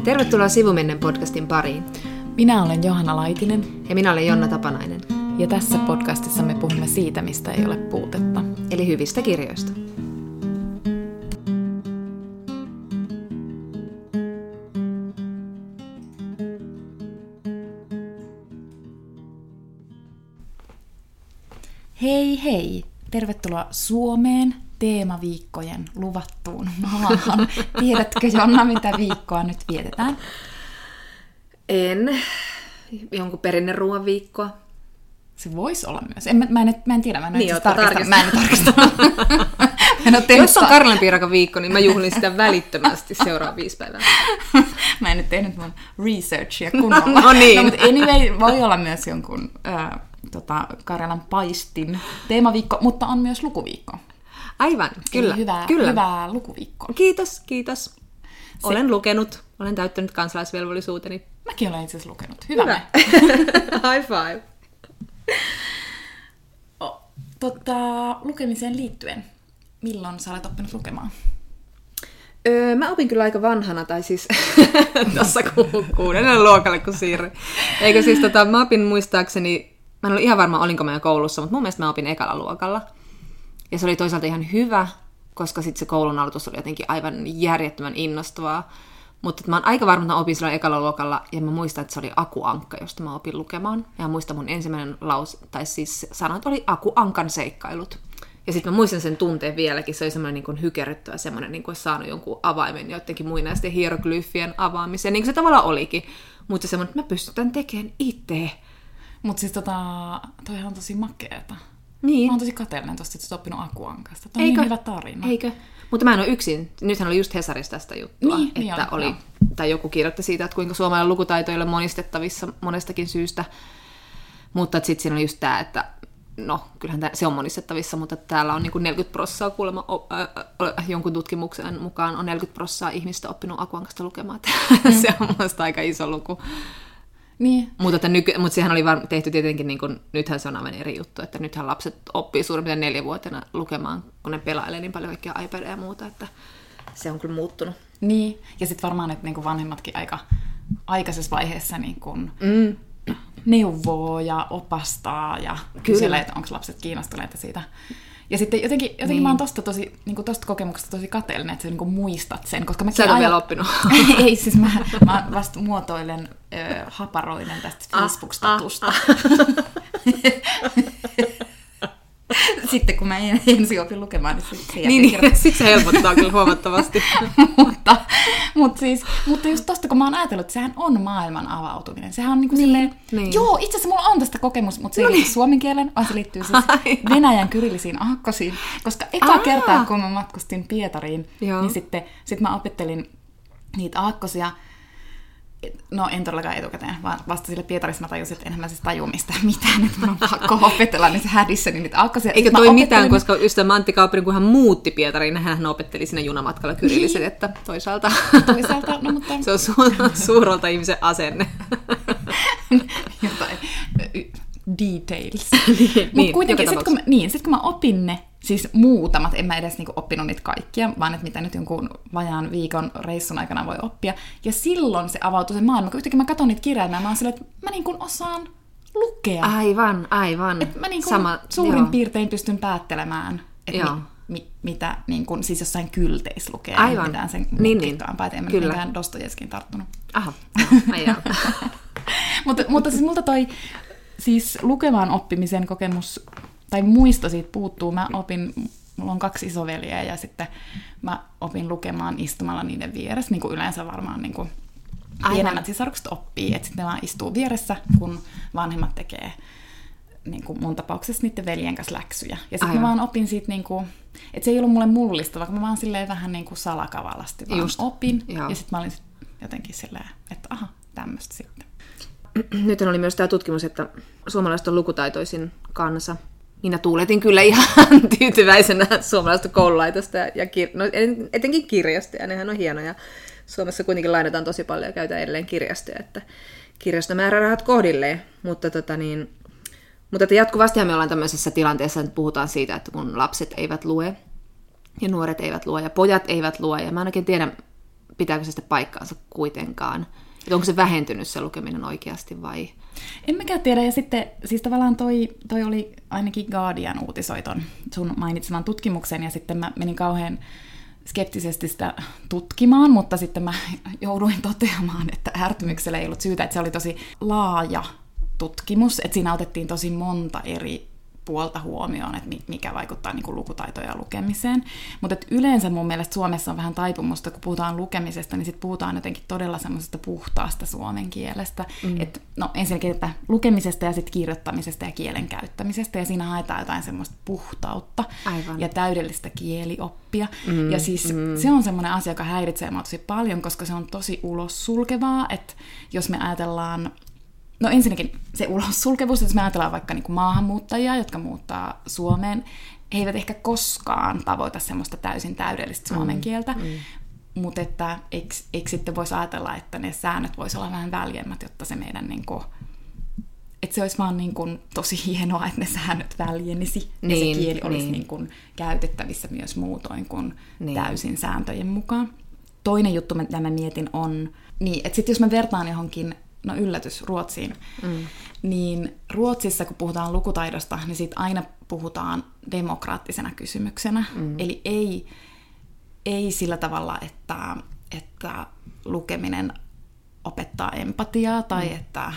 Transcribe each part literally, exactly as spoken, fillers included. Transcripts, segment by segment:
Tervetuloa Sivumennen podcastin pariin. Minä olen Johanna Laitinen. Ja minä olen Jonna Tapanainen. Ja tässä podcastissa me puhumme siitä, mistä ei ole puutetta. Eli hyvistä kirjoista. Hei hei! Tervetuloa Suomeen teemaviikkojen luvattuun maahan. Tiedätkö, Jonna, mitä viikkoa nyt vietetään? En. Jonkun perinneruoan viikkoa. Se voisi olla myös. En, mä, en, mä en tiedä, mä en niin, siis tarkista. Mä en tarkista. Jos on karlenpiirakan viikko, niin mä juhlin sitä välittömästi seuraavan viisi päivää. Mä en nyt tehnyt mun researchia kunnolla. No niin. No, mutta anyway, voi olla myös jonkun äh, tota, Karjalan paistin teemaviikko, mutta on myös lukuviikko. Aivan, kyllä. Eli hyvää, kyllä. hyvää lukuviikkoa. Kiitos, kiitos. Olen Se... lukenut, olen täyttänyt kansalaisvelvollisuuteni. Mäkin olen itse asiassa lukenut. Hyvä. Hyvä. High five. Oh, tota, lukemiseen liittyen, milloin sä olet oppinut lukemaan? Öö, mä opin kyllä aika vanhana, tai siis tuossa ku- kuudennella luokalle, kun siirryin. Eikö siis, tota, mä opin muistaakseni, mä en ollut ihan varma, olinko mä jo koulussa, mutta mun mielestä mä opin ekalla luokalla. Ja se oli toisaalta ihan hyvä, koska sitten se koulun aloitus oli jotenkin aivan järjettömän innostavaa. Mutta mä oon aika varma, että mä opin silloin ekalla luokalla, ja mä muistan, että se oli Aku Ankka, josta mä opin lukemaan. Ja muistan mun ensimmäinen laus, tai siis sanat oli Aku Ankan seikkailut. Ja sitten mä muistan sen tunteen vieläkin, se oli semmoinen niin hykerryttävä, semmoinen niin kuin olisi saanut jonkun avaimen jotenkin muinaisten hieroglyfien avaamiseen, niin kuin se tavallaan olikin. Mutta semmoinen, että mä pystytän tekemään itse. Mutta siis tota, toihan on tosi makeeta. Niin. Mä oon tosi kateellinen tosta, että sä oot oppinut Aku Ankasta. Tämä on Eikö? Niin hyvä tarina. Eikö? Mutta mä en ole yksin. Nythän oli just Hesarissa tästä juttua, niin, että niin on, oli, tai joku kirjoitti siitä, että kuinka suomalainen lukutaito ei ole monistettavissa monestakin syystä. Mutta sitten siinä oli just tämä, että no, kyllähän tää, se on monistettavissa, mutta täällä on niinku neljäkymmentä prosenttia kuulemma, o, ä, ä, jonkun tutkimuksen mukaan on neljäkymmentä prosenttia ihmistä oppinut Aku Ankasta lukemaan. Mm. Se on musta aika iso luku. Niin. Mutta, nyky, mutta sehän oli var, tehty tietenkin, niin kuin, nythän se on aivan eri juttu, että nythän lapset oppii suurin piirtein neljävuotena lukemaan, kun ne pelailee niin paljon kaikkia iPadia ja muuta, että se on kyllä muuttunut. Niin, ja sitten varmaan, että niinku vanhemmatkin aika aikaisessa vaiheessa niinku mm. neuvoo ja opastaa ja kyselee, että onko lapset kiinnostuneita siitä. Ja sitten jotenkin, jotenkin niin. Mä oon tosta, tosi, niin kuin tosta kokemuksesta tosi kateellinen, että sä niin kuin muistat sen. Koska sä et ole vielä oppinut. Ei, siis mä, mä vasta muotoilen, ö, haparoiden tästä Facebook-statusta. Ah, ah, ah. Sitten kun mä ensin opin lukemaan, niin sitten se niin, niin, sit se helpottaa kyllä huomattavasti. mutta, mutta, siis, mutta just tosta, kun mä oon ajatellut, että sehän on maailman avautuminen. Sehän on niin kuin niin, silleen, niin. Joo, itse asiassa mulla on tästä kokemus, mutta se ei no liity niin. suomen kielen, vaan se liittyy siis Aivan. Venäjän kyrillisiin aakkosiin. Koska eka Aa. kertaa, kun mä matkustin Pietariin, Joo. niin sitten sit mä opettelin niitä aakkosia. No en todellakaan etukäteen, vaan vasta sille Pietarissa mä tajusin, että enhän mä siis tajua mistään mitään, että mun on pakko opetella niissä hädissä, niin niitä aakkosia. Eikä toi mitään, koska ystävä Antti Kauppanen, kun hän muutti Pietariin, hän opetteli siinä junamatkalla kyrilliset, niin. Että toisaalta, toisaalta no, mutta... se on su- suurolta ihmisen asenne. Jotain details. niin, Mutta kuitenkin, sitten kun, niin, sit, kun mä opin ne, siis muutamat, en mä edes niinku oppinut niitä kaikkia, vaan että mitä nyt jonkun vajaan viikon reissun aikana voi oppia. Ja silloin se avautui se maailma, kun yhtäkkiä mä katson niitä kirjaimia, mä oon silleen, että mä niinku osaan lukea. Aivan, aivan. Et mä niinku Sama, suurin joo. piirtein pystyn päättelemään, että mi, mi, mitä niinku, siis jossain kylteissä lukee. Aivan. Mitään sen niin, niin. En mä mitään Dostojevskin tarttunut. Aha, ai mutta, mutta siis multa toi siis lukemaan oppimisen kokemus, tai muisto siitä puuttuu. Mä opin, mulla on kaksi isoveliä ja sitten mä opin lukemaan istumalla niiden vieressä, niin kuin yleensä varmaan niin kuin pienemmät sisarukset oppii, että sitten ne vaan istuu vieressä, kun vanhemmat tekee niin kuin mun tapauksessa niiden veljen kanssa läksyjä. Ja sitten mä vaan opin siitä, niin kuin, että se ei ollut mulle mullistava, kun mä vaan silleen vähän niin kuin salakavallasti vaan Just. opin. Joo. Ja sitten mä olin jotenkin silleen, että aha, tämmöistä sitten. Nyt oli myös tämä tutkimus, että suomalaiset on lukutaitoisin kansa. Minä tuuletin kyllä ihan tyytyväisenä suomalaista koululaitosta ja kir- no, etenkin kirjastoja, nehän on hienoja. Suomessa kuitenkin lainataan tosi paljon ja käytetään edelleen kirjastoja, että kirjastomäärärahat kohdilleen, mutta, tota niin, mutta että jatkuvastihan me ollaan tämmöisessä tilanteessa, että puhutaan siitä, että kun lapset eivät lue ja nuoret eivät lue ja pojat eivät lue ja mä en oikein tiedä, pitääkö se sitten paikkaansa kuitenkaan? Että onko se vähentynyt se lukeminen oikeasti vai? En mäkään tiedä, ja sitten siis tavallaan toi, toi oli ainakin Guardian uutisoi ton sun mainitseman tutkimuksen, ja sitten mä menin kauhean skeptisesti sitä tutkimaan, mutta sitten mä jouduin toteamaan, että ärtymyksellä ei ollut syytä, että se oli tosi laaja tutkimus, että siinä otettiin tosi monta eri puolta huomioon, että mikä vaikuttaa niin kuin lukutaitoon ja lukemiseen. Mutta yleensä mun mielestä Suomessa on vähän taipumusta, kun puhutaan lukemisesta, niin sitten puhutaan jotenkin todella semmoisesta puhtaasta suomen kielestä. Mm. Et, no ensinnäkin että lukemisesta ja sitten kirjoittamisesta ja kielen käyttämisestä, ja siinä haetaan jotain semmoista puhtautta Aivan. ja täydellistä kielioppia. Mm. Ja siis mm. se on semmoinen asia, joka häiritsee mua tosi paljon, koska se on tosi ulos sulkevaa, että jos me ajatellaan No ensinnäkin se ulossulkevuus, jos me ajatellaan vaikka niin kuin maahanmuuttajia, jotka muuttaa Suomeen, he eivät ehkä koskaan tavoita semmoista täysin täydellistä suomen kieltä, mm, mm. mutta että eikö, eikö sitten voisi ajatella, että ne säännöt voisi olla vähän väljemmät, jotta se meidän, niin kuin, että se olisi vaan niin kuin tosi hienoa, että ne säännöt väljenisi, niin, ja se kieli olisi niin. Niin kuin käytettävissä myös muutoin kuin niin. täysin sääntöjen mukaan. Toinen juttu, mitä mä mietin, on, niin, että sitten jos mä vertaan johonkin no yllätys, Ruotsiin, mm. niin Ruotsissa, kun puhutaan lukutaidosta, niin siitä aina puhutaan demokraattisena kysymyksenä. Mm. Eli ei, ei sillä tavalla, että, että lukeminen opettaa empatiaa tai mm. että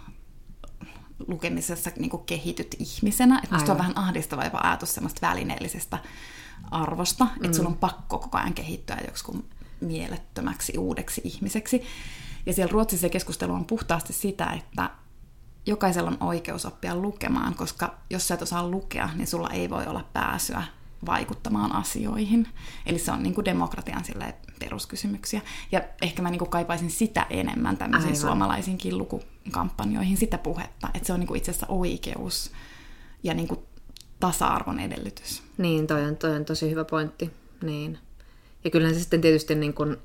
lukemisessa niin kuin kehityt ihmisenä. Että musta on vähän ahdistava jopa ajatus semmoista välineellisestä arvosta, mm. että sun on pakko koko ajan kehittyä joksikin mielettömäksi uudeksi ihmiseksi. Ja siellä Ruotsissa keskustelu on puhtaasti sitä, että jokaisella on oikeus oppia lukemaan, koska jos sä et osaa lukea, niin sulla ei voi olla pääsyä vaikuttamaan asioihin. Eli se on niin kuin demokratian peruskysymyksiä. Ja ehkä mä niin kuin kaipaisin sitä enemmän tämmöisiin Aivan. suomalaisinkin lukukampanjoihin, sitä puhetta, että se on niin kuin itse asiassa oikeus ja niin kuin tasa-arvon edellytys. Niin, toi on, toi on tosi hyvä pointti. Niin. Ja kyllähän se sitten tietysti niin kuin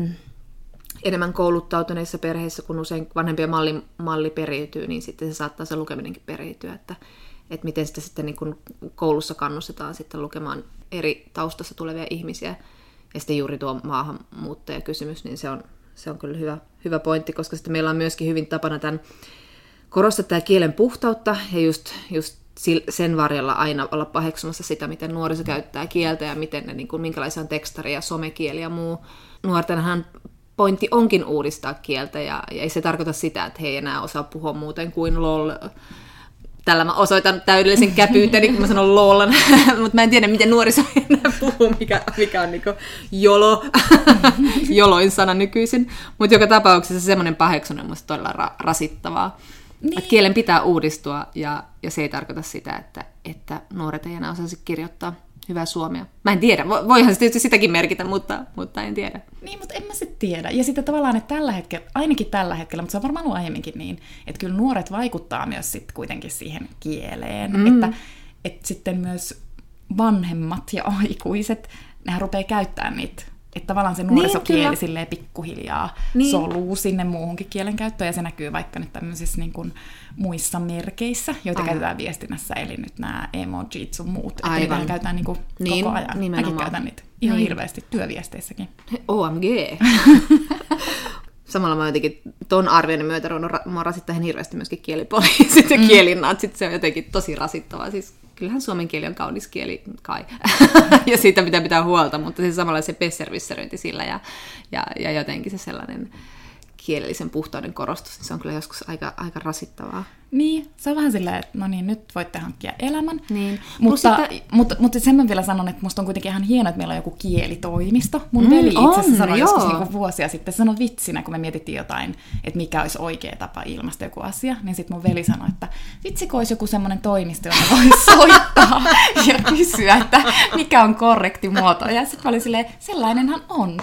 enemmän kouluttautuneissa perheissä, kun usein vanhempien malli, malli periytyy, niin sitten se saattaa se lukeminenkin periytyä, että, että miten sitä sitten niin kuin koulussa kannustetaan sitten lukemaan eri taustassa tulevia ihmisiä. Ja sitten juuri tuo maahanmuuttajakysymys, niin se on, se on kyllä hyvä, hyvä pointti, koska sitten meillä on myöskin hyvin tapana tämän korostaa tämä kielen puhtautta ja just, just sen varjolla aina olla paheksumassa sitä, miten nuoriso käyttää kieltä ja miten ne, niin kuin, minkälaisia on tekstari ja somekieli ja muu. Nuortenhan pointti onkin uudistaa kieltä, ja, ja ei se tarkoita sitä, että he ei enää osaa puhua muuten kuin lol. Tällä mä osoitan täydellisen käpyyteni, kun mä sanon lol, mutta mä en tiedä, miten nuoriso enää puhuu, mikä, mikä on niinku jolo, joloin sana nykyisin. Mutta joka tapauksessa semmoinen paheksun on musta todella ra- rasittavaa. Niin. Että kielen pitää uudistua, ja, ja se ei tarkoita sitä, että, että nuoret ei enää osaisi kirjoittaa hyvää suomea. Mä en tiedä, voihan se tietysti sitäkin merkitä, mutta, mutta en tiedä. Niin, mutta en mä sitten tiedä. Ja sitten tavallaan, että tällä hetkellä, ainakin tällä hetkellä, mutta se on varmaan ollut aiemminkin niin, että kyllä nuoret vaikuttaa myös sitten kuitenkin siihen kieleen. Mm. Että, että sitten myös vanhemmat ja aikuiset, nehän rupeaa käyttämään niitä. Että tavallaan se nuorisokieli niin, silleen pikkuhiljaa niin. soluu sinne muuhunkin kielen käyttöön, ja se näkyy vaikka nyt tämmöisissä niin kuin muissa merkeissä, joita Aivan. käytetään viestinnässä, eli nyt nämä emojit sun muut, että niitä käytetään niin kuin niin, koko ajan. Nimenomaan. Mäkin käytän niitä ihan niin. hirveästi työviesteissäkin. O M G! Samalla mä jotenkin ton arvioinnin myötä ruvennut, mä rasittaa ihan hirveästi myöskin kielipoliisit ja mm. kielinnat, se on jotenkin tosi rasittavaa. Siis kyllähän suomen kieli on kaunis kieli kai, ja siitä pitää pitää huolta, mutta siis samalla se besservisseröinti sillä ja, ja, ja jotenkin se sellainen kielellisen puhtauden korostus, niin se on kyllä joskus aika, aika rasittavaa. Niin, se on vähän silleen, että no niin, nyt voitte hankkia elämän. Niin. Mutta, sitä... mutta, mutta sen mä vielä sanon, että musta on kuitenkin ihan hienoa, että meillä on joku kielitoimisto. Mun mm, veli itse asiassa sanoi joo. joskus niinku vuosia sitten, sanoi vitsinä, kun me mietittiin jotain, että mikä olisi oikea tapa ilmaista joku asia, niin sitten mun veli sanoi, että vitsi, kun olisi joku semmoinen toimisto, jota voi soittaa ja kysyä, että mikä on korrekti muoto. Ja sitten mä olin silleen, sellainenhan on.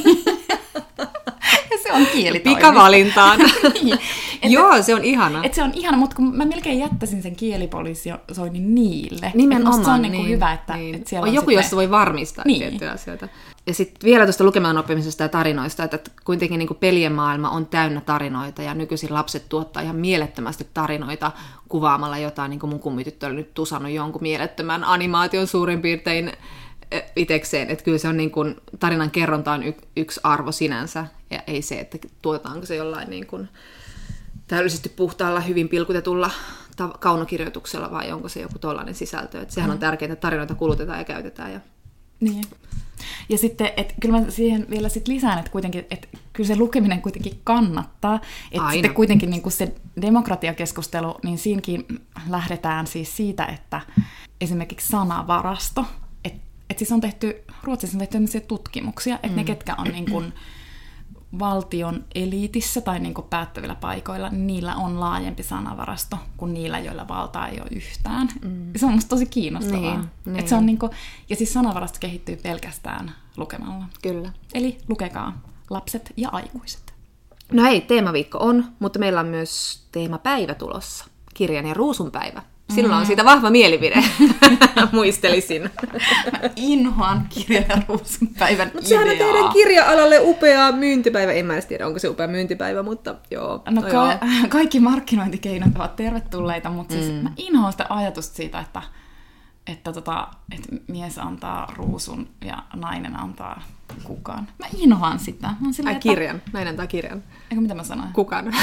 Se on kielitoimisto. Pikavalintaan. niin. Joo, se on ihana. Et se on ihana, mutta kun mä melkein jättäisin sen kielipoliisoinnin niille. Nimenomaan. Se on niin niin, hyvä, että niin. et siellä on, on joku, sitten... josta voi varmistaa niin. tiettyjä asioita. Ja sitten vielä tuosta lukemaan oppimisesta ja tarinoista, että kuitenkin niin kuin pelien maailma on täynnä tarinoita, ja nykyisin lapset tuottaa ihan mielettömästi tarinoita kuvaamalla jotain, niin kuin mun kummityttö oli nyt tusannut jonkun mielettömän animaation suurin piirtein itekseen, että kyllä se on niin kuin, tarinan kerronta on y- yksi arvo sinänsä, ja ei se, että tuotetaanko se jollain niin kuin täydellisesti puhtaalla, hyvin pilkutetulla ta- kaunokirjoituksella, vai onko se joku tollainen sisältö. Että sehän on tärkeää, että tarinoita kulutetaan ja käytetään. Ja... Niin. Ja sitten, että kyllä mä siihen vielä sit lisään, että kuitenkin, että kyllä se lukeminen kuitenkin kannattaa. Että sitten kuitenkin niin kuin se demokratiakeskustelu, niin siinäkin lähdetään siis siitä, että esimerkiksi sanavarasto, että et siis on tehty, Ruotsissa on tehty tämmöisiä tutkimuksia, että mm. ne, ketkä on niin kuin valtion eliitissä tai niin kuin päättävillä paikoilla, niin niillä on laajempi sanavarasto kuin niillä, joilla valtaa ei ole yhtään. Mm. Se on musta tosi kiinnostavaa. Niin, niin. Et se on niin kuin, ja siis sanavarasto kehittyy pelkästään lukemalla. Kyllä. Eli lukekaa lapset ja aikuiset. No hei, teemaviikko on, mutta meillä on myös teemapäivä tulossa. Kirjan ja ruusun päivä. Sinulla on siitä vahva mielipide, muistelisin. Mä inhoan kirjan ja ruusun päivän Mutta sehän on teidän kirja-alalle upea myyntipäivä. En mä edes tiedä, onko se upea myyntipäivä, mutta joo. No, no ka- joo. Kaikki markkinointikeinot ovat tervetulleita, mutta siis mm. mä inhoan sitä ajatusta siitä, että, että, tota, että mies antaa ruusun ja nainen antaa kukaan. Mä inhoan sitä. Mä Ai silleen, kirjan, että... nainen antaa kirjan. Eikö mitä mä sanoin? Kukaan.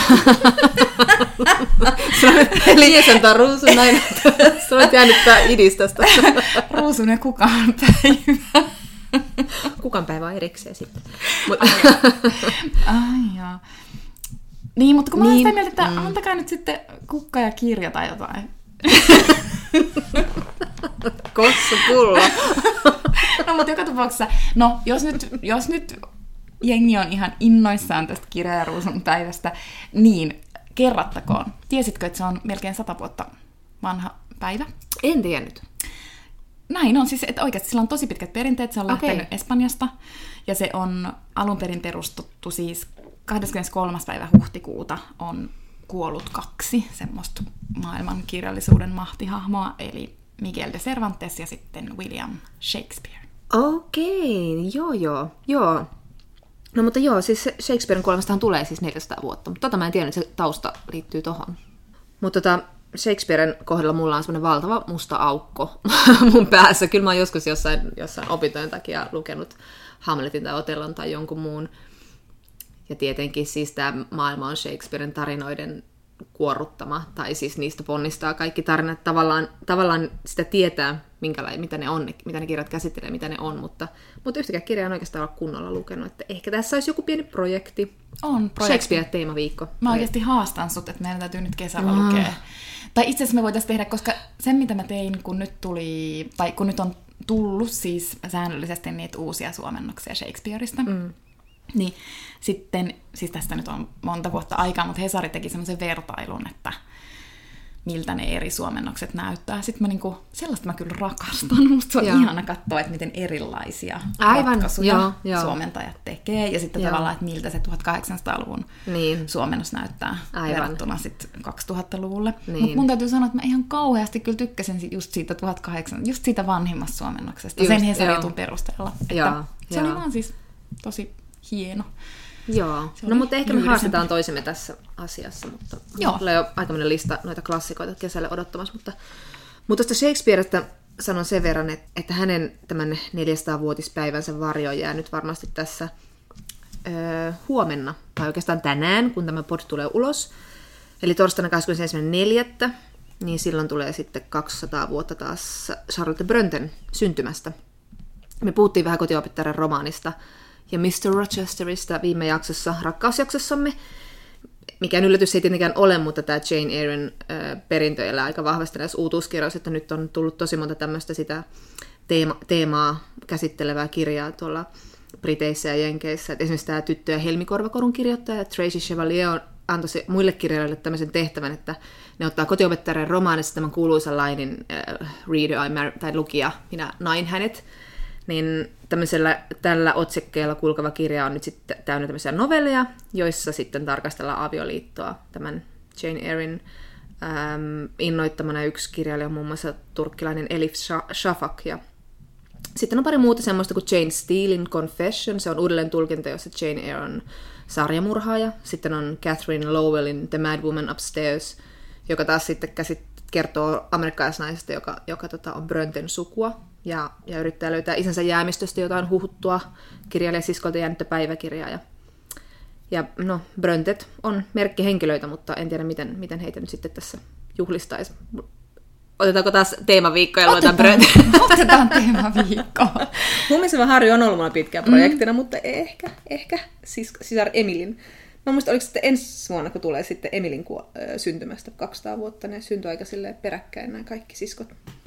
Mies antaa ruusun, nainen antaa. Sä olet jäänyt tää idistöstä. Ruusun ja kukaan päivä. Kukaan päivä on erikseen sitten. Mut... Ai jaa. Niin, mutta kun mä niin, olen sitä mieltä, että mm. antakaa nyt sitten kukka ja kirja tai jotain. Kossu pullo. No, mutta joka tapauksessa, no, jos nyt, jos nyt jengi on ihan innoissaan tästä kirja- ja ruusun päivästä, niin kerrattakoon. Tiesitkö, että se on melkein sata vuotta vanha päivä? En tiennyt. Näin on, siis että oikeasti sillä on tosi pitkät perinteet, se on okay. lähtenyt Espanjasta, ja se on alun perin perustettu siis kahdeskymmeneskolmas päivä huhtikuuta on kuollut kaksi semmoista maailman kirjallisuuden mahtihahmoa, eli Miguel de Cervantes ja sitten William Shakespeare. Okei, okay, joo joo, joo. No mutta joo, siis Shakespearen kuolemastahan tulee siis neljäsataa vuotta, mutta tota mä en tiedä, että se tausta liittyy tohon. Mutta tota, Shakespearen kohdalla mulla on semmoinen valtava musta aukko mun päässä. Kyllä mä oon joskus jossain, jossain opintojen takia lukenut Hamletin tai Otellon tai jonkun muun. Ja tietenkin siis tämä maailma on Shakespearen tarinoiden kuorruttama, tai siis niistä ponnistaa kaikki tarinat. Tavallaan, tavallaan sitä tietää, minkälainen, mitä ne on, mitä ne kirjat käsittelee, mitä ne on, mutta, mutta yhtäkään kirjaa on oikeastaan olla kunnolla lukenut, että ehkä tässä olisi joku pieni projekti. On projekti. Shakespeare-teemaviikko. Mä oikeasti haastan sut, että meidän täytyy nyt kesällä mm. lukea. Tai itse asiassa me voitaisiin tehdä, koska sen mitä mä tein, kun nyt tuli, tai kun nyt on tullut siis säännöllisesti niitä uusia suomennoksia Shakespeareista, mm. niin sitten, siis tästä nyt on monta vuotta aikaa, mutta Hesari teki semmoisen vertailun, että miltä ne eri suomennokset näyttää. Sitten mä niinku, sellaista mä kyllä rakastan. Musta se on joo. ihana katsoa, että miten erilaisia Aivan. ratkaisuja joo, joo. suomentajat tekee. Ja sitten joo. tavallaan, että miltä se tuhatkahdeksansataaluvun niin. suomennos näyttää Aivan. verrattuna sitten kaksituhattaluvulle. Niin. Mutta mun täytyy sanoa, että mä ihan kauheasti kyllä tykkäsin just siitä tuhatkahdeksansataa, just siitä vanhimmasta suomennoksesta. Just, sen Hesaritun perusteella. Että joo, se joo. oli vaan siis tosi hieno. Joo, no mutta ehkä me haastetaan toisemme tässä asiassa, mutta mulla on jo aikamoinen lista noita klassikoita kesälle odottamassa, mutta, mutta tuosta Shakespearesta sanon sen verran, että, että hänen tämän neljäsataavuotispäivänsä varjo jää nyt varmasti tässä öö, huomenna, tai oikeastaan tänään, kun tämä pod tulee ulos, eli torstaina kahdeskymmenesensimmäinen neljättä niin silloin tulee sitten kaksisataa vuotta taas Charlotte Bronten syntymästä. Me puhuttiin vähän kotiopettajan romaanista, ja mister Rochesterista viime jaksossa, rakkausjaksossamme. Mikään yllätys ei tietenkään ole, mutta tämä Jane Eyren äh, perintö elää aika vahvasti näissä uutuuskirjoissa, että nyt on tullut tosi monta tämmöistä sitä teema, teemaa käsittelevää kirjaa tuolla Briteissä ja Jenkeissä. Et esimerkiksi tämä Tyttö- ja helmikorvakorun kirjoittaja Tracy Chevalier on antoi muille kirjailijoille tämmöisen tehtävän, että ne ottaa kotiopettajan romaanissa tämän kuuluisan lainin äh, Reader I Mar- tai lukija, minä nain hänet. Niin tämmöisellä, tällä otsikkeella kulkeva kirja on nyt sitten täynnä tämmöisiä novelleja, joissa sitten tarkastellaan avioliittoa. Tämän Jane Eyren äm, innoittamana yksi kirjailija on muun muassa turkkilainen Elif Shafak. Ja sitten on pari muuta semmoista kuin Jane Steelin Confession, se on uudelleen tulkinta, jossa Jane Eyre on sarjamurhaaja. Sitten on Catherine Lowellin The Mad Woman Upstairs, joka taas sitten käsit- kertoo amerikkalaisnaisesta, joka, joka tota, on Bronten sukua. ja, ja yrittää löytää isänsä jäämistöstä jotain huhuttua kirjailijasiskolta jäänyttä päiväkirjaa. Ja, ja no, Bröntet on merkkihenkilöitä, mutta en tiedä, miten, miten heitä nyt sitten tässä juhlistaisi. Otetaanko taas teemaviikko ja luetaan Bröntet? Otetaan teemaviikko. Mun mielestä Harry on ollut mulla pitkään projektina, mm. mutta ehkä, ehkä sis- sisar Emilin. Mä muistan, oliko sitten ensi vuonna, kun tulee sitten Emilin ku- syntymästä kaksisataa vuotta, ne syntyi aika silleen peräkkäin nämä kaikki siskot.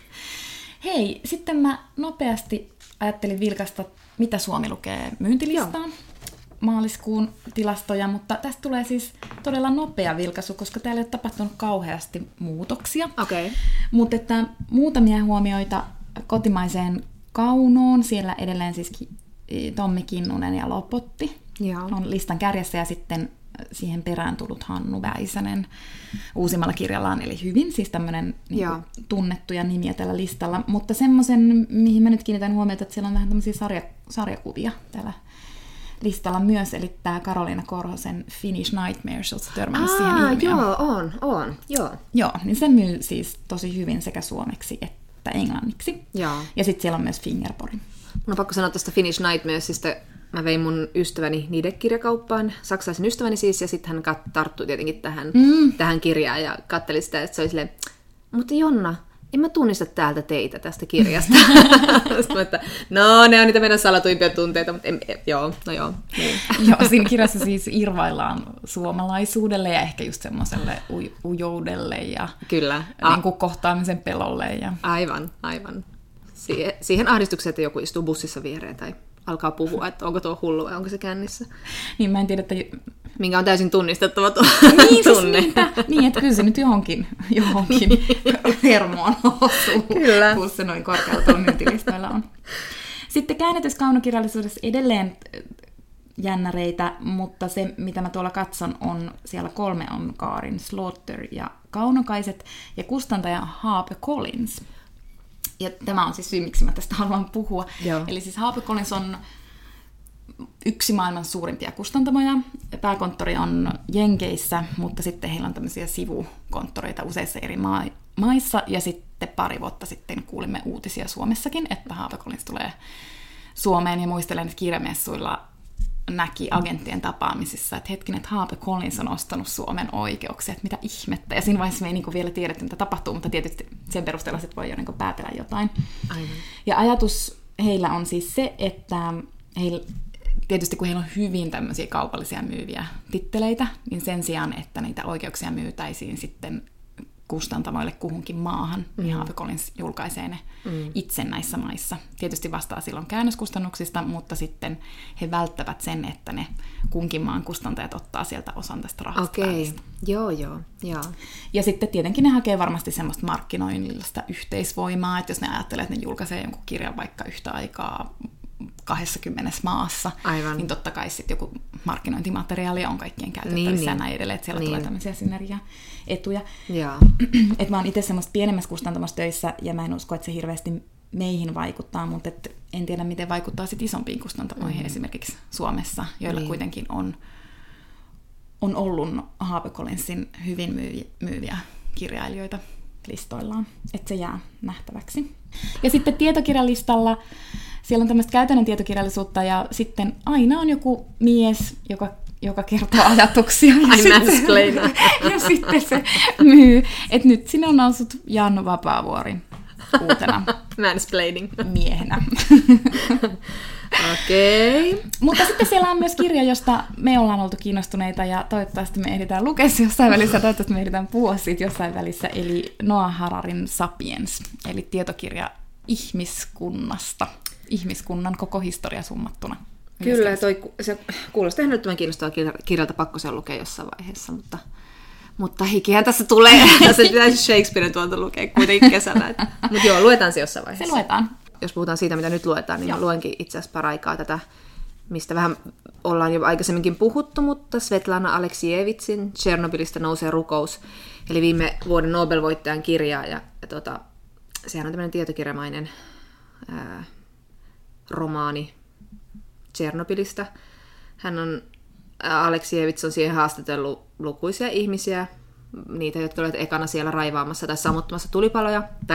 Hei, sitten mä nopeasti ajattelin vilkaista, mitä Suomi lukee myyntilistaan. Joo. Maaliskuun tilastoja, mutta tästä tulee siis todella nopea vilkaisu, koska täällä ei ole tapahtunut kauheasti muutoksia. Okay. Mutta että muutamia huomioita kotimaiseen kaunoon. Siellä edelleen siis Tommi Kinnunen ja Lopotti Joo. on listan kärjessä ja sitten siihen perään tullut Hannu Väisänen uusimmalla kirjallaan, eli Hyvin, siis tämmöinen niin tunnettuja nimiä tällä listalla. Mutta semmoisen, mihin mä nyt kiinnitän huomiota, että siellä on vähän tämmöisiä sarja, sarjakuvia täällä listalla myös, eli tämä Karoliina Korhosen Finnish Nightmares, oletko törmännyt siihen ilmiöön? Joo, on, on, joo. Joo, niin se myy siis tosi hyvin sekä suomeksi että englanniksi. Joo. Ja sitten siellä on myös Fingerpori. Mun on pakko sanoa tästä Finnish Nightmaresista, mä vein mun ystäväni Nide-kirjakauppaan, saksalaisen ystäväni siis, ja sitten hän kat- tarttui tietenkin tähän, mm. tähän kirjaan ja katteli sitä, että se oli silleen, mutta Jonna, en mä tunnista täältä teitä tästä kirjasta. Sitten mä, että no, ne on niitä meidän salatuimpia tunteita, mutta en, joo, no joo. Niin. Joo, siinä kirjassa siis irvaillaan suomalaisuudelle ja ehkä just semmoiselle uj- ujoudelle ja Kyllä. niin kuin kohtaamisen pelolle. Ja... Aivan, aivan. Sie- siihen ahdistukseen, että joku istuu bussissa viereen tai alkaa puhua, että onko tuo hullu vai onko se kännissä. Niin mä en tiedä, että... Minkä on täysin tunnistettava tuo niin, tunne. Siis niin, että kyllä se nyt johonkin, johonkin hermoon osuu, kyllä. kun se noin korkealla tuolla myyntilistoilla on. Sitten käännetyssä kaunokirjallisuudessa edelleen jännäreitä, mutta se, mitä mä tuolla katson, on siellä kolme on Karin Slaughter ja Kaunokaiset ja kustantaja Harper Collins. Ja tämä on siis syy, miksi mä tästä haluan puhua. Joo. Eli siis Harper Collins on yksi maailman suurimpia kustantamoja. Pääkonttori on Jenkeissä, mutta sitten heillä on tämmöisiä sivukonttoreita useissa eri maa- maissa. Ja sitten pari vuotta sitten kuulimme uutisia Suomessakin, että Harper Collins tulee Suomeen. Ja muistelen, että kirjamessuilla näki agenttien tapaamisissa, että hetkinen, että Harper Collins on ostanut Suomen oikeuksia, että mitä ihmettä. Ja siinä vaiheessa me ei niin vielä tiedetty, mitä tapahtuu, mutta tietysti sen perusteella sit voi jo niin päätellä jotain. Aivan. Ja ajatus heillä on siis se, että heillä, tietysti kun heillä on hyvin tämmöisiä kaupallisia myyviä titteleitä, niin sen sijaan, että niitä oikeuksia myytäisiin sitten kustantamoille kuhunkin maahan, mm. niin Harper Collins julkaisee ne mm. itse näissä maissa. Tietysti vastaa silloin käännöskustannuksista, mutta sitten he välttävät sen, että ne kunkin maan kustantajat ottaa sieltä osan tästä rahasta. Okei, okay. joo, joo, joo. Ja sitten tietenkin ne hakee varmasti semmoista markkinoinnillista yhteisvoimaa, että jos ne ajattelee, että ne julkaisee jonkun kirjan vaikka yhtä aikaa kaksikymmentä maassa, Aivan. niin totta kai sitten joku markkinointimateriaali on kaikkien käytettävissä niin, ja näin edelleen, että siellä niin. tulee tämmöisiä synergiaetuja. Että mä oon itse semmoista pienemmässä kustantamassa töissä, ja mä en usko, että se hirveästi meihin vaikuttaa, mutta et en tiedä, miten vaikuttaa sitten isompiin kustantamoihin, mm-hmm. esimerkiksi Suomessa, joilla niin. kuitenkin on, on ollut Harper Collinsin hyvin myyviä, myyviä kirjailijoita listoillaan, että se jää nähtäväksi. Ja sitten tietokirjalistalla siellä on tämmöistä käytännön tietokirjallisuutta ja sitten aina on joku mies, joka, joka kertoo ajatuksia. Ja, sitten, ja sitten se myy. Et nyt sinne on noussut Jan Vapaavuori uutena mansplaining miehenä. Okei. Okay. Mutta sitten siellä on myös kirja, josta me ollaan oltu kiinnostuneita ja toivottavasti me ehditään lukea se jossain välissä, toivottavasti me ehditään puhua siitä jossain välissä, eli Noah Hararin Sapiens, eli tietokirja ihmiskunnasta, ihmiskunnan koko historia summattuna. Kyllä, toi, se kuulostaa älyttömän kiinnostavaa kirjalta, pakko sen lukea jossain vaiheessa, mutta, mutta hikihän tässä tulee, tässä pitäisi Shakespearen tuolta lukea kuitenkin kesällä. Mutta joo, luetaan se jossain vaiheessa. Se luetaan. Jos puhutaan siitä, mitä nyt luetaan, niin Joo. mä luenkin itse asiassa paraikaa tätä, mistä vähän ollaan jo aikaisemminkin puhuttu, mutta Svetlana Aleksijevitsin Tšernobylistä nousee rukous, eli viime vuoden Nobel-voittajan kirja, ja, ja tota, sehän on tämmöinen tietokirjamainen ää, romaani Tšernobylistä. Hän on, Aleksijevits on siihen haastatellut lukuisia ihmisiä, niitä, jotka olivat ekana siellä raivaamassa tai sammuttamassa tulipaloja, tai siis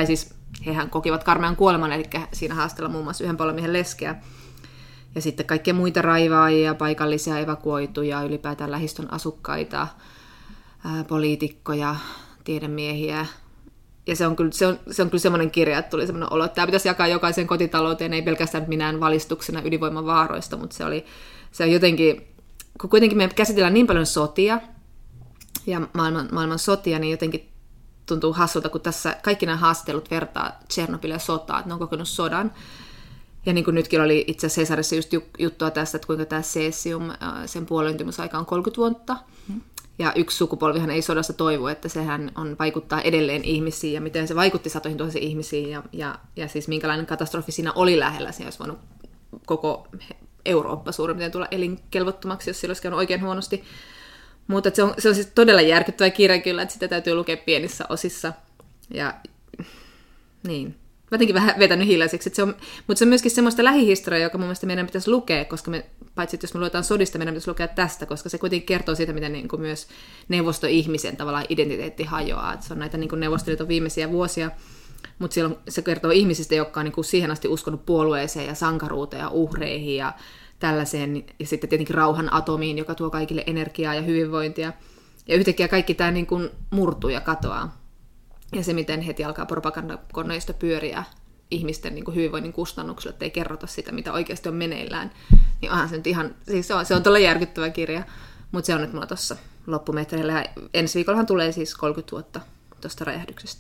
hehän kokivat karmean kuoleman, eli siinä haastellaan muun muassa yhden palomiehen leskeä. Ja sitten kaikkia muita raivaajia, paikallisia evakuoituja, ylipäätään lähistön asukkaita, ää, poliitikkoja, tiedemiehiä. Ja se on kyllä, se on, se on kyllä semmoinen kirja, että tuli semmoinen olo, että tämä pitäisi jakaa jokaisen kotitalouteen, ei pelkästään minään valistuksena ydinvoiman vaaroista, mutta se oli se on jotenkin, kun kuitenkin me käsitellään niin paljon sotia ja maailman, maailman sotia, niin jotenkin tuntuu hassulta, kun tässä kaikki nämä haastattelut vertaa Tšernobylia sotaa, että ne on kokenut sodan. Ja niin kuin nytkin oli itse asiassa Hesarissa just juttua tästä, että kuinka tämä cesium, sen puoleentymisaika on kolmekymmentä vuotta. Hmm. Ja yksi sukupolvihan ei sodasta toivo, että sehän on, vaikuttaa edelleen ihmisiin ja miten se vaikutti satoihin tuhansiin ihmisiin ja, ja, ja siis minkälainen katastrofi siinä oli lähellä. Siinä olisi voinut koko Eurooppa suurin piirtein tulla elinkelvottomaksi, jos sillä olisi käynyt oikein huonosti. Mutta se on, se on siis todella järkyttävä kirja kyllä, että sitä täytyy lukea pienissä osissa. Ja niin, mä jotenkin vähän vetänyt hiljaiseksi. Se on, mutta se on myöskin semmoista lähihistoriaa, joka mun mielestä meidän pitäisi lukea, koska me, paitsi että jos me luetaan sodista, meidän pitäisi lukea tästä, koska se kuitenkin kertoo siitä, miten niin kuin myös neuvostoihmisen tavallaan identiteetti hajoaa. Että se on näitä niin kuin Neuvostoliiton viimeisiä vuosia, mutta se kertoo ihmisistä, jotka on niin kuin siihen asti uskonut puolueeseen ja sankaruuteen ja uhreihin ja tällaiseen, ja sitten tietenkin rauhan atomiin, joka tuo kaikille energiaa ja hyvinvointia. Ja yhtäkkiä kaikki tämä niin kuin murtuu ja katoaa. Ja se, miten heti alkaa propagandakoneista pyöriä ihmisten niin kuin hyvinvoinnin kustannuksella, että ei kerrota sitä, mitä oikeasti on meneillään, niin onhan se nyt ihan, siis se on, se on todella järkyttävä kirja, mutta se on nyt mulla tuossa loppumetreillä. Ja ensi viikollahan tulee siis kolmekymmentä vuotta tuosta räjähdyksestä.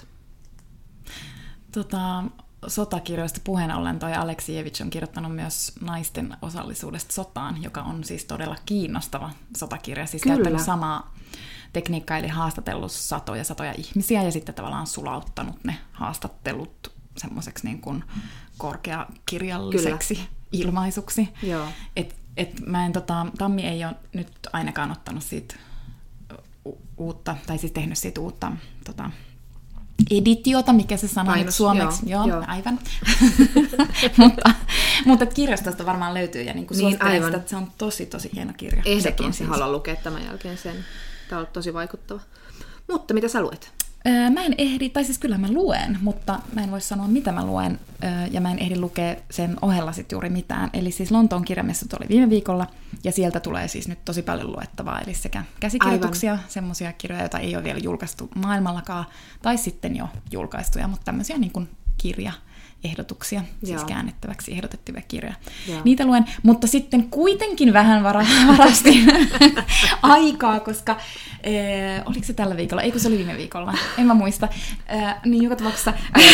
Tota... Sotakirjoista puheen ollen toi Aleksijevitš on kirjoittanut myös naisten osallisuudesta sotaan, joka on siis todella kiinnostava sotakirja. Siis Kyllä. käyttänyt samaa tekniikkaa, eli haastatellut satoja satoja ihmisiä ja sitten tavallaan sulauttanut ne haastattelut semmoiseksi niin kuin korkeakirjalliseksi Kyllä. ilmaisuksi. Joo. Et, et mä en, tota, Tammi ei ole nyt ainakaan ottanut siitä u- uutta, tai siis tehnyt siitä uutta... Tota, editiota, mikä se sanoo nyt suomeksi. Joo, joo, joo. Aivan. mutta, mutta kirjastosta varmaan löytyy ja niin kuin niin, suosittelen sitä, että se on tosi, tosi hieno kirja. Ehdottomasti siis. Haluan lukea tämän jälkeen sen. Tämä on ollut tosi vaikuttava. Mutta mitä sä luet? Öö, mä en ehdi, tai siis kyllä mä luen, mutta mä en voi sanoa mitä mä luen, öö, ja mä en ehdi lukea sen ohella sit juuri mitään. Eli siis Lontoon kirjamessut oli viime viikolla, ja sieltä tulee siis nyt tosi paljon luettavaa, eli sekä käsikirjoituksia, semmoisia kirjoja, joita ei ole vielä julkaistu maailmallakaan, tai sitten jo julkaistuja, mutta tämmöisiä niin kuin kirjaehdotuksia, siis Joo. käännettäväksi ehdotettuja kirjoja. Joo. Niitä luen, mutta sitten kuitenkin vähän varastin aikaa, koska ee, oliko se tällä viikolla? Eikö se oli viime viikolla? En mä muista. Ee, niin joka tapauksessa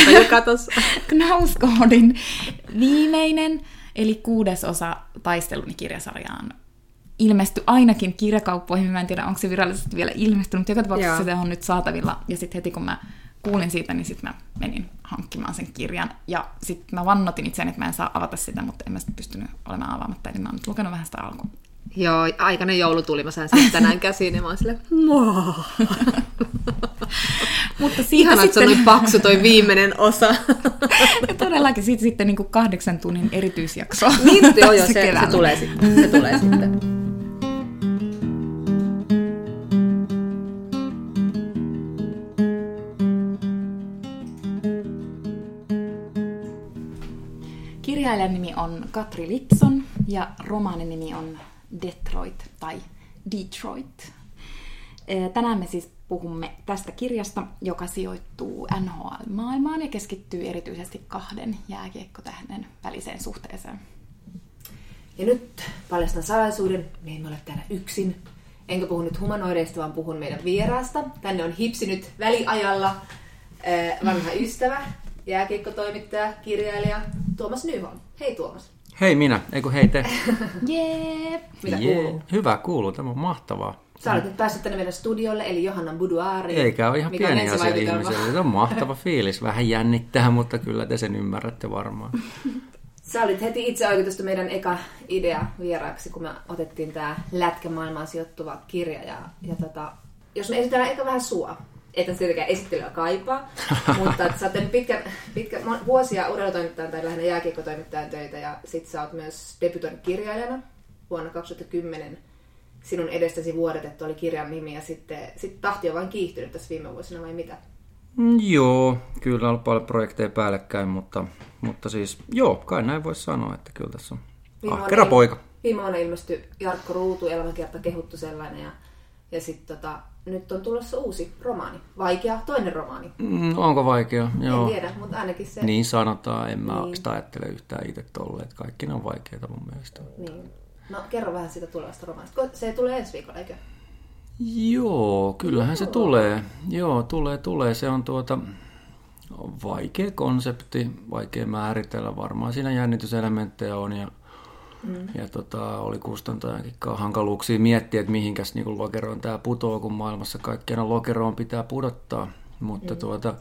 Knauskoodin viimeinen, eli kuudes osa taisteluni kirjasarjaan ilmestyi ainakin kirjakauppoihin. Mä en tiedä, onko se virallisesti vielä ilmestynyt, mutta joka tapauksessa Joo. se on nyt saatavilla. Ja sitten heti kun mä kuulin siitä, niin sitten mä menin hankkimaan sen kirjan. Ja sitten mä vannotin itseäni, että mä en saa avata sitä, mutta en mä sitten pystynyt olemaan avaamatta. Eli mä oon nyt lukenut vähän sitä alkuun. Joo, aikainen joulu tuli. Mä sain sen tänään käsiin ja mä oon silleen, Maa. Mutta siitä Ihanaa, sitten... että se oli paksu toi viimeinen osa. Ja todellakin siitä sitten niin kuin kahdeksan tunnin erityisjakso. Niin, joo, joo, se, se tulee sitten. Se tulee sitten. Kirjailijan nimi on Katri Lipson ja romaanin nimi on Detroit tai Detroit. Tänään me siis puhumme tästä kirjasta, joka sijoittuu N H L-maailmaan ja keskittyy erityisesti kahden jääkiekkotähden väliseen suhteeseen. Ja nyt paljastan salaisuuden, me emme ole täällä yksin. Enkä puhu nyt humanoideista, vaan puhun meidän vieraasta. Tänne on hipsinyt väliajalla vanha ystävä, jääkiekkotoimittaja, kirjailija Tuomas Nyholm. Hei Tuomas. Hei minä, eiku hei te. Jee. Mitä Jee. kuuluu? Hyvä kuuluu, tämä on mahtavaa. Sä olet nyt päässyt tänne meidän studiolle, eli Johannan boudoiriin. Eikä ole ihan pieni asia ihmiselle. Se on mahtava fiilis. Vähän jännittää, mutta kyllä te sen ymmärrätte varmaan. Sä olit heti itse oikeutusta meidän eka idea vieraaksi, kun me otettiin tää lätkämaailmaan sijoittuva kirja. Ja, ja tota, jos me esitellään eka vähän sua. Et en tietenkään esittelyä kaipaa, mutta sä oot tehnyt pitkän, pitkän, vuosia urheilutoimittajan tai lähinnä jääkiekkotoimittajan töitä ja sit sä oot myös debytoinut kirjailijana vuonna kaksituhattakymmenen. Sinun edestäsi Vuodatettu oli kirjan nimi ja sitten sit tahti on vain kiihtynyt tässä viime vuosina vai mitä? Mm, joo, kyllä on ollut paljon projekteja päällekkäin, mutta, mutta siis joo, kai näin voisi sanoa, että kyllä tässä on ahkera poika. Viime vuonna ilmestyi Jarkko Ruutu, elämäkerta kehuttu sellainen, ja, ja sitten tota, nyt on tulossa uusi romaani. Vaikea, toinen romaani. Mm, onko vaikea? Joo. En tiedä, mutta ainakin se... Niin sanotaan, en mä niin. sitä ajattele yhtään itse tolleen, että kaikki ne on vaikeita mun mielestä. Niin. No kerro vähän siitä tulevasta romaanista. Se tulee ensi viikolla, eikö? Joo, kyllähän se tulee. Joo, tulee, tulee. Se on tuota vaikea konsepti, vaikea määritellä. Varmaan siinä jännityselementtejä on ja, mm. ja tota, oli kustantajankin hankaluuksia miettiä, että mihinkäs niin lokeroon tämä putoo, kun maailmassa kaikkiaan lokeroon pitää pudottaa. Mutta mm. tuota,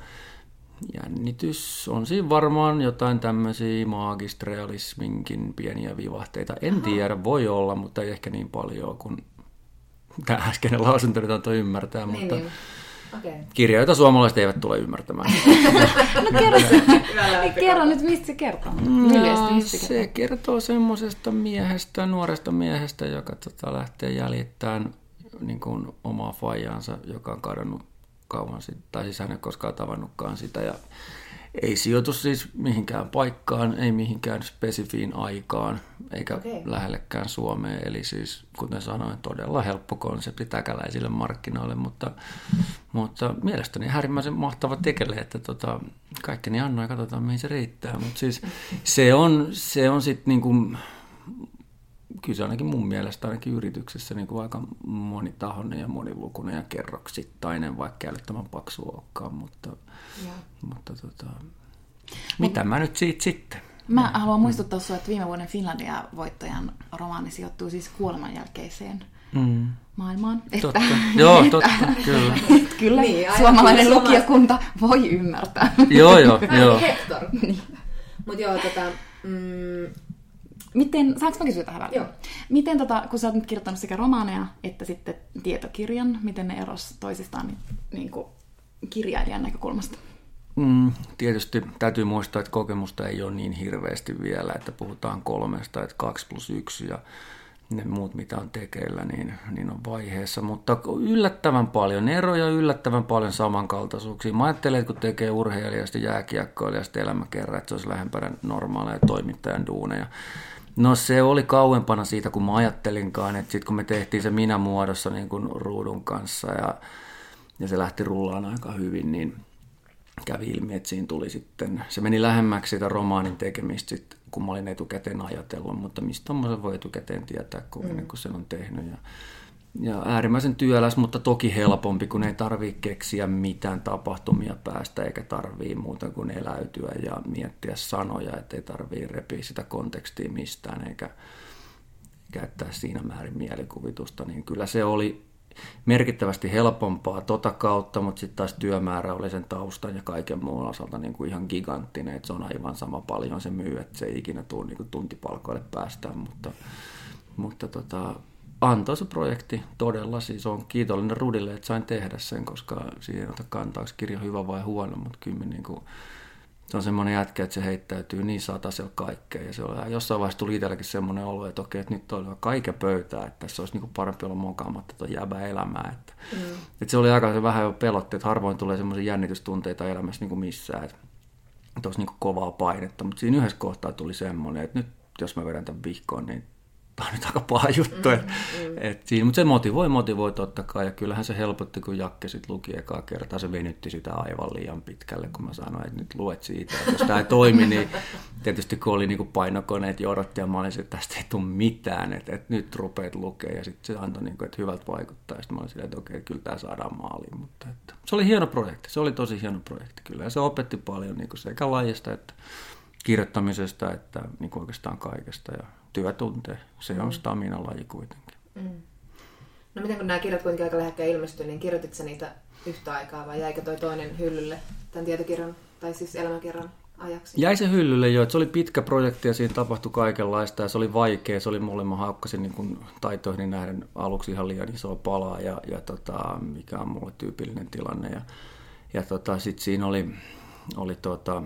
jännitys on siinä varmaan jotain tämmöisiä maagista realisminkin pieniä vivahteita. En Aha. tiedä, voi olla, mutta ei ehkä niin paljon kuin tämä äskeinen lausunto nyt antoi ymmärtää, niin, mutta niin. Okay. Kirja, jota suomalaiset eivät tule ymmärtämään. No kerro, kerro nyt, mistä se kertoo. No, se kertoo, kertoo semmoisesta miehestä, nuoresta miehestä, joka tota, lähtee jäljittämään niin kuin omaa faijaansa, joka on kadonnut kauan sitten, tai siis hän ei koskaan tavannutkaan sitä, ja ei sijoitu siis mihinkään paikkaan, ei mihinkään spesifiin aikaan, eikä okay. lähellekään Suomeen. Eli siis, kuten sanoin, todella helppo konsepti täkäläisille markkinoille, mutta, mutta mielestäni äärimmäisen mahtava tekele, että tota, kaikki niin annoin, katsotaan mihin se riittää. Mutta siis se on, se on sitten niin kuin, kyllä se ainakin mun mielestä ainakin yrityksessä niin kuin aika monitahoinen ja monilukuinen ja kerroksittainen, vaikka älyttömän paksu olekaan, mutta, mutta tota, mitä Mut, mä nyt siitä sitten? Mä haluan muistuttaa sinua, että viime vuoden Finlandia-voittajan romaani sijoittuu siis kuoleman jälkeiseen mm. maailmaan. Totta. Että, joo, että, totta, kyllä. Että kyllä niin, suomalainen kyllä lukijakunta voi ymmärtää. joo, joo, joo. Hector. Niin. Mutta joo, tota... Mm, Miten, saanko mä kysyä tähän väliin? Joo. Miten, tota, kun sä oot nyt kirjoittanut sekä romaaneja että sitten tietokirjan, miten ne eros toisistaan niin, niin kuin kirjailijan näkökulmasta? Mm, tietysti täytyy muistaa, että kokemusta ei ole niin hirveästi vielä, että puhutaan kolmesta, että kaksi plus yksi ja ne muut, mitä on tekeillä, niin, niin on vaiheessa. Mutta yllättävän paljon eroja, yllättävän paljon samankaltaisuuksia. Mä ajattelen, että kun tekee urheilijasta, jääkiekkoilijasta elämäkerran, että se olisi lähempänä normaaleja toimittajan duuneja. No se oli kauempana siitä, kun mä ajattelinkaan, että sitten kun me tehtiin se minä-muodossa niin kuin ruudun kanssa ja, ja se lähti rullaan aika hyvin, niin kävi ilmi, että siinä tuli sitten, se meni lähemmäksi sitä romaanin tekemistä sitten, kun mä olin etukäteen ajatellut, mutta mistä tommoisen voi etukäteen tietää, kun ennen kuin sen on tehnyt. Ja, ja äärimmäisen työläs, mutta toki helpompi, kun ei tarvitse keksiä mitään tapahtumia päästä, eikä tarvitse muuta kuin eläytyä ja miettiä sanoja, ettei tarvitse repiä sitä kontekstia mistään, eikä käyttää siinä määrin mielikuvitusta, niin kyllä se oli merkittävästi helpompaa tota kautta, mutta sitten taas työmäärä oli sen taustan ja kaiken muun osalta niin kuin ihan giganttinen, että se on aivan sama paljon se myy, että se ei ikinä tule niin kuin tuntipalkoille päästään, mutta, mutta tota, antoi se projekti todella, siis on kiitollinen Rudille, että sain tehdä sen, koska siihen ota kantaa, kirja hyvä vai huono, mutta kyllä niin kuin, se on semmoinen jätkä, että se heittäytyy niin satasella kaikkea. Ja se oli, jossain vaiheessa tuli itselläkin semmoinen olo, että okei, että nyt on kaiken pöytää, että tässä olisi niin kuin parempi olla mokaamatta tuon jäbää elämää. Että, mm. että se oli aika se vähän jo pelotti, että harvoin tulee semmoisia jännitystunteita elämässä niin kuin missään. Että, että olisi niin kuin kovaa painetta, mutta siinä yhdessä kohtaa tuli semmoinen, että nyt jos mä vedän tämän vihkoon, niin tämä on nyt aika paha juttu. Mm, mm. Et siinä, mutta se motivoi, motivoi totta kai. Ja kyllähän se helpotti, kun Jakke sitten luki ekaa kertaa. Se venytti sitä aivan liian pitkälle, kun mä sanoin, että nyt luet siitä. Että jos tämä ei toimi, niin tietysti kun oli niinku painokoneet ja odotti, ja mä olin, että tästä ei tule mitään. Että, että nyt rupeat lukemaan. Ja sitten se antoi, niinku, että hyvältä vaikuttaa. Ja sitten mä olin silleen, että okei, kyllä tämä saadaan maaliin. Mutta, että, se oli hieno projekti. Se oli tosi hieno projekti kyllä. Ja se opetti paljon niinku sekä lajista, että kirjoittamisesta, että niinku oikeastaan kaikesta. Ja työtunte. Se on stamina-laji kuitenkin. Mm. No miten kun nämä kirjat kuitenkin aika lähekkäin ilmestyi, niin kirjoititko sä niitä yhtä aikaa vai jäikö toi toinen hyllylle tämän tietokirjan tai siis elämäkerran ajaksi? Jäi se hyllylle jo, että se oli pitkä projekti ja siinä tapahtui kaikenlaista ja se oli vaikea. Se oli mulle, mä haukkasin niin kuin taitoihin nähden aluksi ihan liian isoa palaa ja, ja tota, mikä on mulle tyypillinen tilanne. Ja, ja tota, sitten siinä oli, oli tota,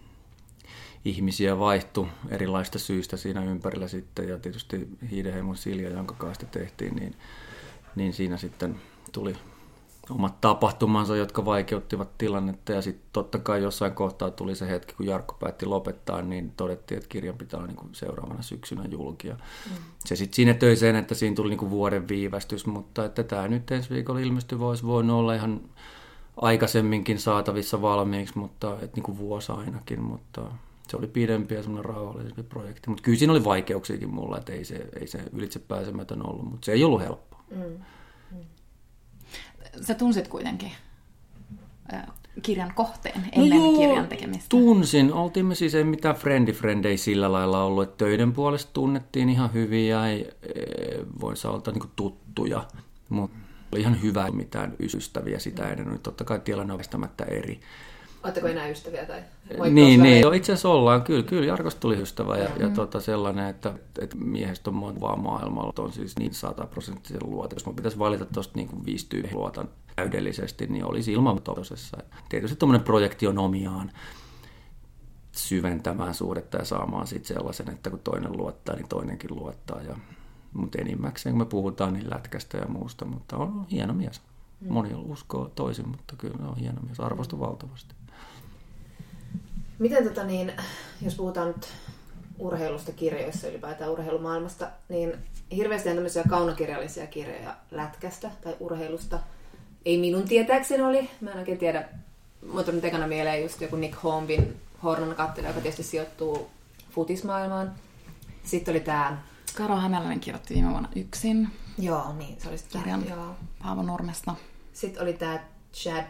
ihmisiä vaihtui erilaista syistä siinä ympärillä sitten, ja tietysti Hiidenheimon Silja, jonka kanssa tehtiin, niin, niin siinä sitten tuli omat tapahtumansa, jotka vaikeuttivat tilannetta. Ja sitten totta kai jossain kohtaa tuli se hetki, kun Jarkko päätti lopettaa, niin todettiin, että kirjan pitää olla niin kuin seuraavana syksynä julki. Ja mm. se sitten siinä töi sen, että siinä tuli niin kuin vuoden viivästys, mutta että tämä nyt ensi viikolla ilmestyi voisi voinut olla ihan aikaisemminkin saatavissa valmiiksi, mutta että niin kuin vuosi ainakin, mutta se oli pidempi ja semmoinen rauhallisempi projekti. Mutta kyllä siinä oli vaikeuksiakin mulla, että ei se, ei se ylitse pääsemätön ollut, mutta se ei ollut helppoa. Mm. Mm. Sä tunsit kuitenkin kirjan kohteen ennen no joo, kirjan tekemistä. Tunsin. Oltiin me siis ei mitään frendi-frendei sillä lailla ollut, että töiden puolesta tunnettiin ihan hyvin ja ei, ei voi sanoa niin kuin tuttuja, mutta oli ihan hyvä mitään ystäviä sitä ennen. Nyt totta kai tilanne on väistämättä eri. Oletteko enää ystäviä tai Niin, niin. Itse asiassa ollaan. Kyllä, kyllä Jarkosta tuli ystävä ja, mm-hmm. ja tota sellainen, että, että miehestä on monta vaan maailmalla. On siis niin sataprosenttisen luota. Jos mun pitäisi valita tuosta niin kuin viisi tyyppiä luotan täydellisesti, niin olisi ilman tosessa. Tietysti tuommoinen projekti on omiaan syventämään suhdetta ja saamaan sitten sellaisen, että kun toinen luottaa, niin toinenkin luottaa. Ja, mutta enimmäkseen, kun me puhutaan niin lätkästä ja muusta, mutta on hieno mies. Moni uskoo toisin, mutta kyllä on hieno mies. Arvostan valtavasti. Miten tota niin, jos puhutaan nyt urheilusta kirjoissa, ylipäätään urheilumaailmasta, niin hirveästi on tämmöisiä kaunokirjallisia kirjoja lätkästä tai urheilusta. Ei minun tietääkseni oli. Mä en oikein tiedä. Mutta nyt ekana mieleen just joku Nick Hornbyn Hornan kattelu, joka tietysti sijoittuu futismaailmaan. Sitten oli tää... Karo Hämäläinen kirjoitti viime vuonna Yksin. Joo, niin. Se oli sitten kirjan Paavo Nurmesta. Sitten oli tää Chad...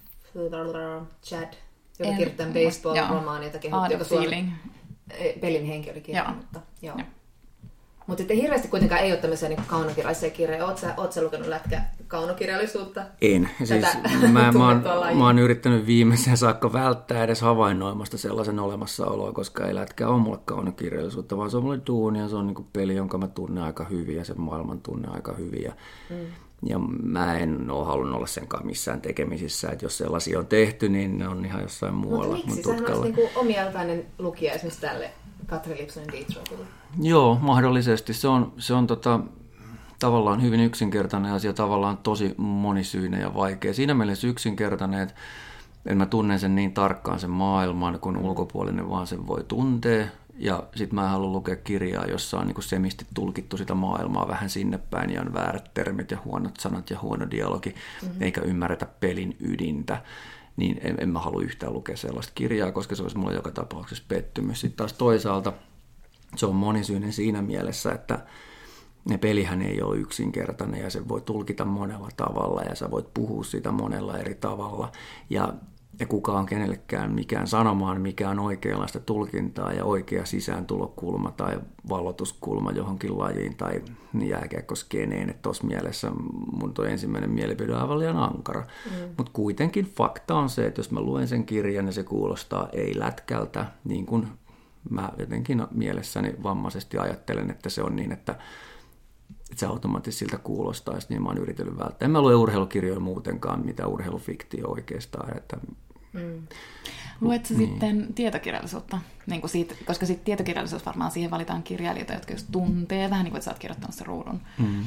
Chad... joka kirjoittaa baseball-romaani, jota kehuttiin, joka Suomen pelin henki oli kirjoittanut. Joo. Joo. Mutta sitten hirveästi kuitenkaan ei ole tämmöisiä niin kaunokirjallisia kirjoja. Oletko sä, oot sä lukenut lätkä kaunokirjallisuutta? En. Siis mä, mä, oon, mä oon yrittänyt viimeiseen saakka välttää edes havainnoimasta sellaisen olemassaoloa, koska ei lätkä ole mulle kaunokirjallisuutta, vaan se on mulle duuni ja se on niin kuin peli, jonka mä tunnen aika hyvin ja sen maailman tunnen aika hyvin. Ja, mm. ja mä en ole halunnut olla senkaan missään tekemisissä, että jos sellaisia on tehty, niin ne on ihan jossain muualla. Mutta miksi? Sähän olisi niin omialtainen lukija esimerkiksi tälle Katri Lipsonin Detroitille. Joo, mahdollisesti. Se on, se on tota, tavallaan hyvin yksinkertainen asia, tavallaan tosi monisyinen ja vaikea. Siinä mielessä yksinkertainen, että en mä tunne sen niin tarkkaan sen maailman, kun ulkopuolinen vaan sen voi tuntea. Ja sitten mä haluan lukea kirjaa, jossa on niinku semisti tulkittu sitä maailmaa vähän sinne päin ja on väärät termit ja huonot sanat ja huono dialogi, mm-hmm. eikä ymmärretä pelin ydintä. Niin en, en mä halua yhtään lukea sellaista kirjaa, koska se olisi mulla joka tapauksessa pettymys. Sitten taas toisaalta se on monisyinen siinä mielessä, että ne pelihän ei ole yksinkertainen ja se voi tulkita monella tavalla ja sä voit puhua sitä monella eri tavalla. Ja, ja kukaan on kenellekään mikään sanomaan, mikä on oikeanlaista tulkintaa ja oikea sisääntulokulma tai valotuskulma johonkin lajiin tai jääkiekkoskeneen. Että tuossa mielessä mun toi ensimmäinen mielipide on aivan liian ankara. Mm. Mutta kuitenkin fakta on se, että jos mä luen sen kirjan ja se kuulostaa ei lätkältä, niin kuin mä jotenkin mielessäni vammaisesti ajattelen, että se on niin, että, että se automaattisesti siltä kuulostaisi, niin mä oon yritellyt välttää. En mä lue urheilukirjoja muutenkaan, mitä urheilufiktio oikeastaan. Että, mm. Luetko niin. sitten tietokirjallisuutta? Niin kuin siitä, koska sitten tietokirjallisuus varmaan siihen valitaan kirjailijoita, jotka just tuntee, vähän niin kuin että sä oot kirjoittanut sen ruudun. Mm.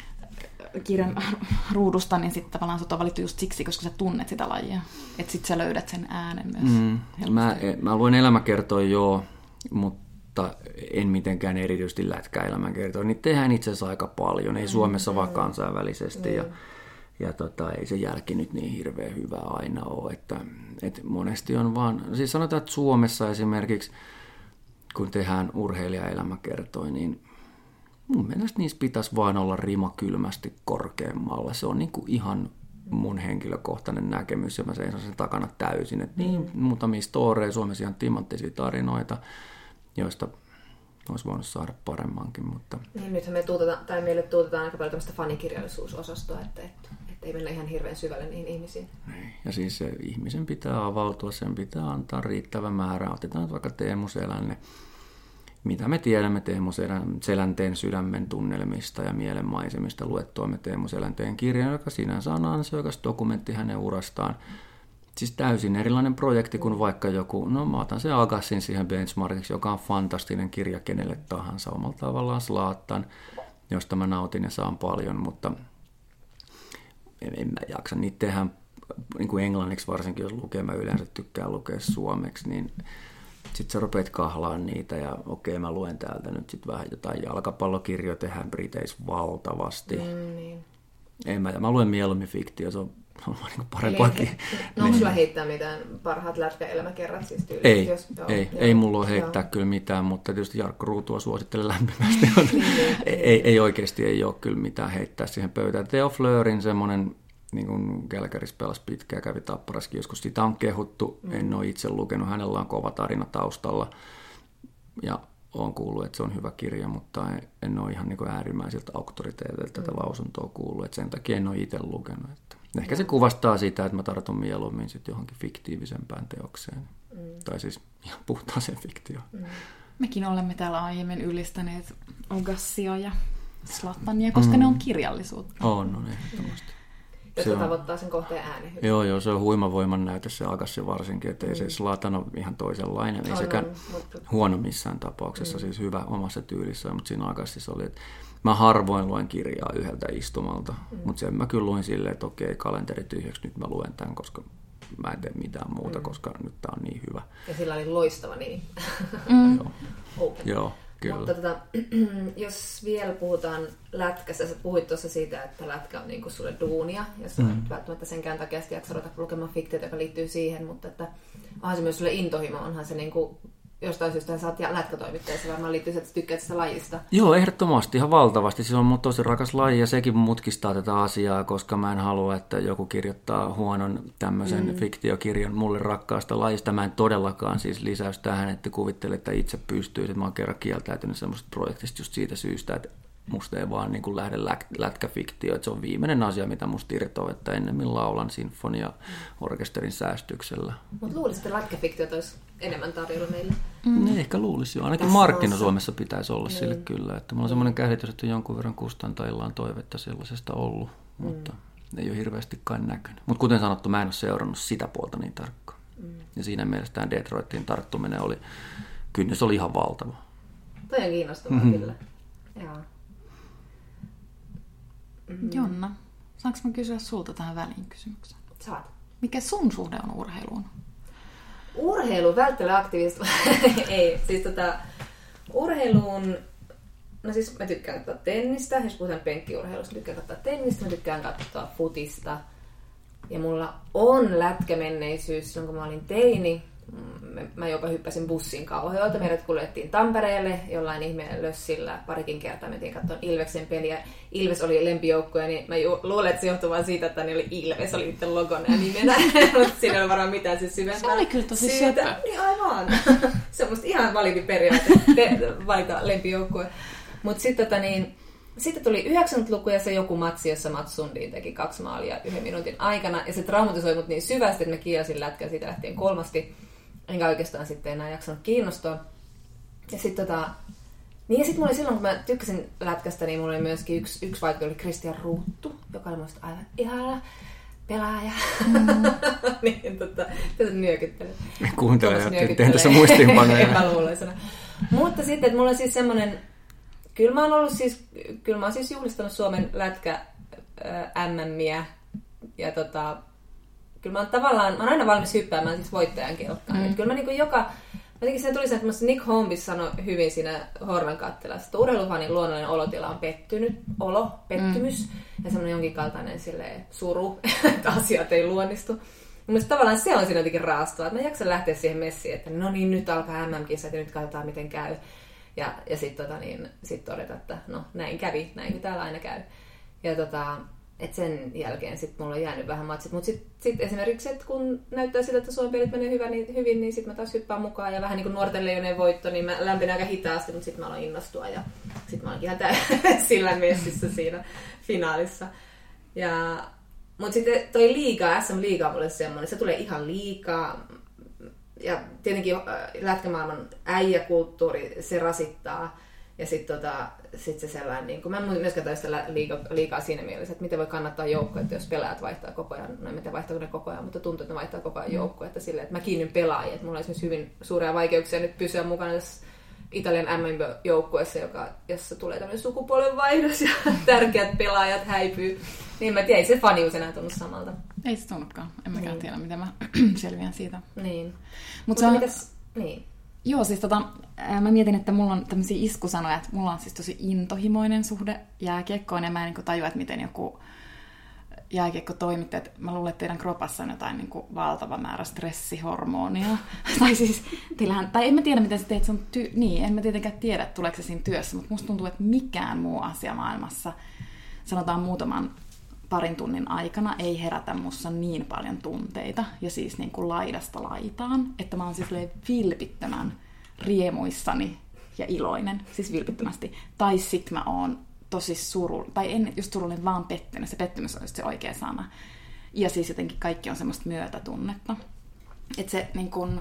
kirjan ruudusta, niin sitten tavallaan sut on valittu just siksi, koska sä tunnet sitä lajia. Että sitten sä löydät sen äänen myös. Mm. Mä, mä luen elämäkertoja joo, mutta en mitenkään erityisesti lätkää elämäkertoja. Niitä tehdään itse asiassa aika paljon, ei Suomessa mm. vaan kansainvälisesti. Mm. Ja, ja tota, ei se jälki nyt niin hirveän hyvä aina ole. Että, että monesti on vaan, siis sanotaan, että Suomessa esimerkiksi, kun tehdään urheilijaelämäkertoja, niin mun mielestä niissä pitäisi vaan olla rima kylmästi korkeammalla. Se on niin kuin ihan mun henkilökohtainen näkemys, ja mä seison sen takana täysin. Että niin muutamia storeja, Suomessa ihan timanttisia tarinoita, joista olisi voinut saada paremmankin. Mutta... Niin, nythän me tuutetaan, tai meille tuutetaan aika paljon tämmöistä fanikirjallisuusosastoa, että, että, että ei mennä ihan hirveän syvälle niihin ihmisiin. Ja siis se ihmisen pitää avautua, sen pitää antaa riittävä määrä. Otetaan vaikka Teemu Selänne. Mitä me tiedämme Teemu Selänteen sydämen tunnelmista ja mielenmaisemista luettua me Teemu Selänteen kirjan, joka sinänsä on ansioikas dokumentti hänen urastaan. Siis täysin erilainen projekti kuin vaikka joku, no mä otan sen Agassin siihen benchmarkiksi, joka on fantastinen kirja kenelle tahansa, omalla tavallaan Zlatan, josta mä nautin ja saan paljon, mutta en, en mä jaksa. Niitä tehdään niin kuin englanniksi varsinkin, jos lukee, mä yleensä tykkään lukea suomeksi, niin sitten sä rupeat kahlaan niitä ja okei, mä luen täältä nyt sitten vähän jotain jalkapallokirjoja, tehdään Briteissä valtavasti. Mm, niin. En mä, mä luen mieluummin fiktio, se on, on niin parempaakin. No onko sulla heittää mitään parhaat lätkäelämäkerrat siis tyyliin? Ei, jos, joo, ei, joo, ei mulla ole heittää joo. kyllä mitään, mutta tietysti Jarkko Ruutua suosittelen lämpimästi. ei, ei, ei oikeasti ei ole kyllä mitään heittää siihen pöytään. Theo Fleurin semmoinen, niin kuin Kälkärissä pelasi pitkään, kävi Tapparaskin joskus, sitä on kehuttu, mm. en ole itse lukenut, hänellä on kova tarina taustalla ja olen kuullut, että se on hyvä kirja, mutta en, en ole ihan niin kuin äärimmäisiltä auktoriteeteiltä tätä mm. lausuntoa kuullut, että sen takia en ole itse lukenut. Että ehkä se kuvastaa sitä, että mä tartun mieluummin sitten johonkin fiktiivisempään teokseen, mm. tai siis ihan puhtaaseen fiktioon. Mm. Mekin olemme täällä aiemmin ylistäneet Agassia ja Zlatania, koska mm. ne on kirjallisuutta. On, on ehdottomasti. Jos se tavoittaa sen kohteen äänen. Joo, joo, se on huimavoiman näyte se Agassi varsinkin, että ei mm. se Zlatan ole ihan toisenlainen, ei on, sekään on, mutta huono missään tapauksessa, mm. siis hyvä omassa tyylissään, mutta siinä Agassissa oli, että mä harvoin luen kirjaa yhdeltä istumalta, mm. mutta sen mä kyllä luin silleen, että okei, kalenteri tyhjäksi, nyt mä luen tämän, koska mä en tee mitään muuta, mm. koska nyt tää on niin hyvä. Ja sillä oli loistava nimi. Mm. Joo. Open. Joo. Kyllä. Mutta tota, jos vielä puhutaan lätkässä, sä puhuit tuossa siitä, että lätkä on niinku sulle duunia, jos mm. et välttämättä senkään takia jaksa ruveta lukemaan fiktiota, joka liittyy siihen, mutta että onhan se myös sulle intohimo, onhan se niinku, jostain syystä sä oot lätkätoimittaja, se varmaan liittyy, että sä tykkäät sitä lajista. Joo, ehdottomasti, ihan valtavasti. Se on mun tosi rakas laji ja sekin mutkistaa tätä asiaa, koska mä en halua, että joku kirjoittaa huonon tämmöisen mm. fiktiokirjan mulle rakkaasta lajista. Mä en todellakaan siis lisäys tähän, että kuvittele, että itse pystyy. Mä oon kerran kieltäytynyt semmoisesta projektista just siitä syystä, että musta ei vaan niin kuin lähde lätkäfiktio. Että se on viimeinen asia, mitä musta irtoo, että ennemmin laulan sinfonia-orkesterin säästyksellä. Mutta luulisit, että lätkäfiktiot olisi enemmän tarjolla meille? Mm. Ne ehkä luulisi jo. Ainakin markkina Suomessa pitäisi olla niin. Sille kyllä. Että mulla on semmoinen käsitys, että jonkun verran kustantajilla on toivetta sellaisesta ollut, mm. mutta ei ole hirveästikään näkynyt. Mutta kuten sanottu, mä en ole seurannut sitä puolta niin tarkkaan. Mm. Ja siinä mielessä tämä Detroitin tarttuminen oli, kynnys oli ihan valtava. Toi on kiinnostavaa mm-hmm. kyllä. Joo. Mm-hmm. Jonna, saanko mä kysyä sulta tähän väliin kysymyksen? Saat. Mikä sun suhde on urheiluun? Urheilu, välttely aktiivista. Ei, siis tota, urheiluun, no siis mä tykkään katsoa tennistä, jos puhutaan penkkiurheilusta, mä tykkään katsoa tennistä, mä tykkään katsoa futista. Ja mulla on lätkämenneisyys, silloin kun mä olin teini. Mä jopa hyppäsin bussin Kauhajoelta, meidät kuljettiin Tampereelle jollain ihmeen lössillä. Parikin kertaa mentiin katsomaan Ilveksen peliä. Ilves oli lempijoukkue, niin mä ju- luulen, että se johtui vaan siitä, että ne oli Ilves, oli niiden logona ja nimenä. Mutta siinä ei ole varmaan mitään siis syvempää. Se oli kyllä tosi syöpä. Niin aivan. Se on musta ihan validi periaate valita lempijoukkue. Mutta sitten tota niin, sitten tuli yhdeksänkymmentäluku ja se joku matsi, jossa Mats Sundin teki kaksi maalia yhden minuutin aikana. Ja se traumatisoi mut niin syvästi, että mä kielsin lätkää siitä lähtien kolmasti. Enkä oikeastaan sitten enää jaksanut kiinnostua. Ja sitten tota, niin ja sit mulla oli silloin, kun mä tykkäsin lätkästä, niin mulla oli myöskin yksi, yksi vaikka oli Christian Ruuttu, joka oli musta aivan ihana pelaaja. Mm. niin tota, tätä nyökyttelet. Kuuntelen ja teen tässä muistiinpanoja. Epäluuloisena. Mutta sitten, että mulla on siis semmonen, kyllä mä oon ollut siis, kyllä mä oon siis juhlistanut Suomen lätkä M M:iä ja tota, kyllä mä oon tavallaan, mä oon aina valmis hyppäämään siis voittajan kelkkaan. Mm. Kyllä mä niinku joka, jotenkin siinä tuli se, että Nick Holmes sanoi hyvin siinä Hornan kattelassa, että urheilufanin luonnollinen olotila on pettynyt, olo, pettymys mm. ja semmoinen jonkin kaltainen silleen, suru, että asiat ei luonnistu. Mielestäni tavallaan se on siinä jotenkin raastavaa, että mä jaksan lähteä siihen messiin, että no niin, nyt alkaa M M-kisat ja nyt katsotaan miten käy. Ja, ja sitten tota, niin, sit todeta, että no näin kävi, näin kuin täällä aina käy. Ja tota, et sen jälkeen sitten mulla on jäänyt vähän matsit. Mutta sitten sit esimerkiksi, että kun näyttää siltä, että Suomen pelit menee hyvä, niin, hyvin, niin sitten mä taas hyppään mukaan. Ja vähän niin kuin nuorten leijoneen voitto, niin mä lämpin aika hitaasti, mutta sitten mä aloin innostua. Ja sitten mä oonkin ihan täysillä messissä siinä finaalissa. Ja, mutta sitten toi liiga, S M-liiga on mulle semmoinen, se tulee ihan liikaa. Ja tietenkin lätkämaailman äijäkulttuuri, se rasittaa. Ja sitten tota, sit se sellainen, niin kun mä en myöskään taistella liikaa, liikaa siinä mielessä, että miten voi kannattaa joukkoa, että jos pelaajat vaihtaa koko ajan, no en tiedä vaihtaako ne koko ajan, mutta tuntuu, että ne vaihtaa koko ajan joukkoa, että silleen, että mä kiinnyn pelaajia, että mulla on esimerkiksi hyvin suuria vaikeuksia nyt pysyä mukana tässä Italian M M-joukkueessa, joka, jossa tulee tämmöinen sukupuolenvaihdos ja tärkeät pelaajat häipyy. Niin mä tiedän, ei se fanius enää tunnu samalta. Ei se tunnukaan. En mäkään niin. tiedä, miten mä selviän siitä. Niin. Mut Mutta se on... mitäs... Niin. Joo, siis tota, mä mietin, että mulla on tämmöisiä iskusanoja, että mulla on siis tosi intohimoinen suhde jääkiekkoon, ja mä en niin kuin tajua, että miten joku jääkiekkotoimittaja, että mä luulen, että teidän kropassa on jotain niin kuin valtava määrä stressihormonia. tai siis, teillähän, tai en mä tiedä, miten sä teet sun ty- niin, en mä tietenkään tiedä, tuleeko se siinä työssä, mutta musta tuntuu, että mikään muu asia maailmassa, sanotaan muutaman parin tunnin aikana, ei herätä mussa niin paljon tunteita, ja siis niin kuin laidasta laitaan, että mä oon siis vilpittömän riemuissani ja iloinen, siis vilpittömästi. Tai sit mä oon tosi surullinen, tai en just surullinen, vaan pettynyt. Se pettymys on just se oikea sana. Ja siis jotenkin kaikki on semmoista myötätunnetta. Että se, niin kun,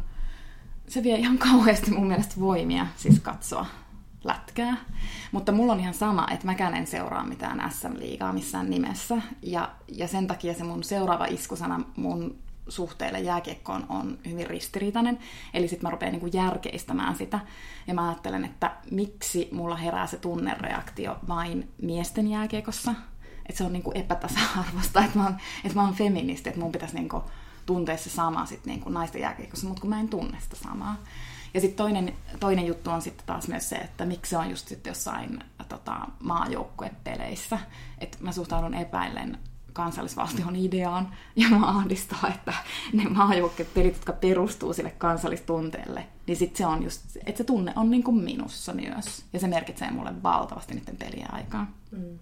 se vie ihan kauheasti mun mielestä voimia siis katsoa lätkää. Mutta mulla on ihan sama, että mäkään en seuraa mitään S M-liigaa missään nimessä. Ja, ja sen takia se mun seuraava iskusana mun suhteelle jääkiekkoon on hyvin ristiriitainen. Eli sit mä rupean niinku järkeistämään sitä. Ja mä ajattelen, että miksi mulla herää se tunnereaktio vain miesten jääkiekossa. Että se on niinku epätasa-arvosta, että mä oon, että mä oon feministi, että mun pitäisi niinku tuntea se sama sit niinku naisten jääkiekossa, mutta kun mä en tunne sitä samaa. Ja sitten toinen, toinen juttu on sitten taas myös se, että miksi se on just sitten jossain tota, maajoukkuepeleissä. Että mä suhtaudun epäillen kansallisvaltion ideaan, ja mä ahdistaa, että ne maajoukkuepelit, jotka perustuu sille kansallistunteelle, niin sitten se on just, että se tunne on niin kuin minussa myös. Ja se merkitsee mulle valtavasti niiden pelien aikaa. Mm.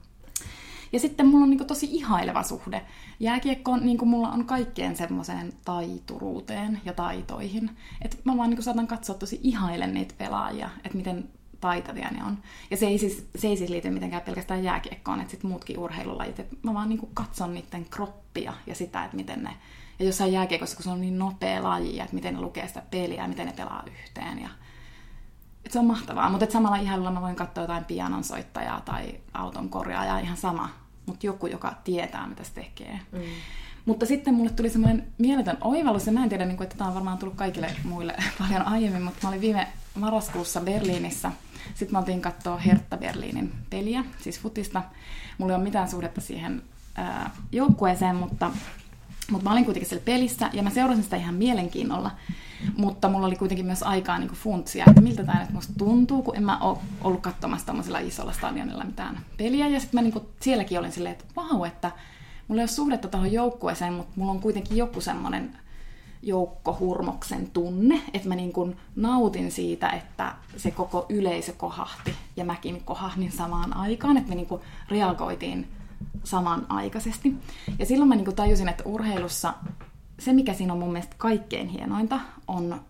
Ja sitten mulla on niin kuin tosi ihaileva suhde jääkiekkoon, niin kuin mulla on kaikkeen semmoiseen taituruuteen ja taitoihin. Että mä vaan niin kuin saatan katsoa tosi ihailen niitä pelaajia, että miten taitavia ne on. Ja se ei siis, se ei siis liity mitenkään pelkästään jääkiekkoon, että sitten muutkin urheilulajit. Että mä vaan niin kuin katson niiden kroppia ja sitä, että miten ne... Ja jossain jääkiekossa, kun se on niin nopea laji, että miten ne lukee sitä peliä ja miten ne pelaa yhteen. Ja... Että se on mahtavaa, mutta samalla ihailulla mä voin katsoa jotain pianonsoittajaa tai auton korjaajaa, ihan sama. Mutta joku, joka tietää, mitä se tekee. Mm. Mutta sitten mulle tuli semmoinen mieletön oivallus, ja mä en tiedä, että tämä on varmaan tullut kaikille muille paljon aiemmin, mutta mä olin viime marraskuussa Berliinissä. Sitten mä oltiin katsoa Hertha Berliinin peliä, siis futista. Mulla ei ole mitään suhdetta siihen ää, joukkueeseen, mutta, mutta mä olin kuitenkin siellä pelissä, ja mä seurasin sitä ihan mielenkiinnolla. Mutta mulla oli kuitenkin myös aikaa niin kuin funtsia, että miltä tämä nyt musta tuntuu, kun en mä ole ollut katsomassa tämmöisellä isolla stadionilla mitään peliä. Ja sitten mä niin kuin sielläkin olin silleen, että vau, että mulla ei ole suhdetta tuohon joukkueeseen, mutta mulla on kuitenkin joku semmoinen joukkohurmoksen tunne, että mä niin kuin nautin siitä, että se koko yleisö kohahti ja mäkin kohahdin samaan aikaan, että me niin kuin reagoitiin samanaikaisesti. Ja silloin mä niin kuin tajusin, että urheilussa se, mikä siinä on mun mielestä kaikkein hienointa, on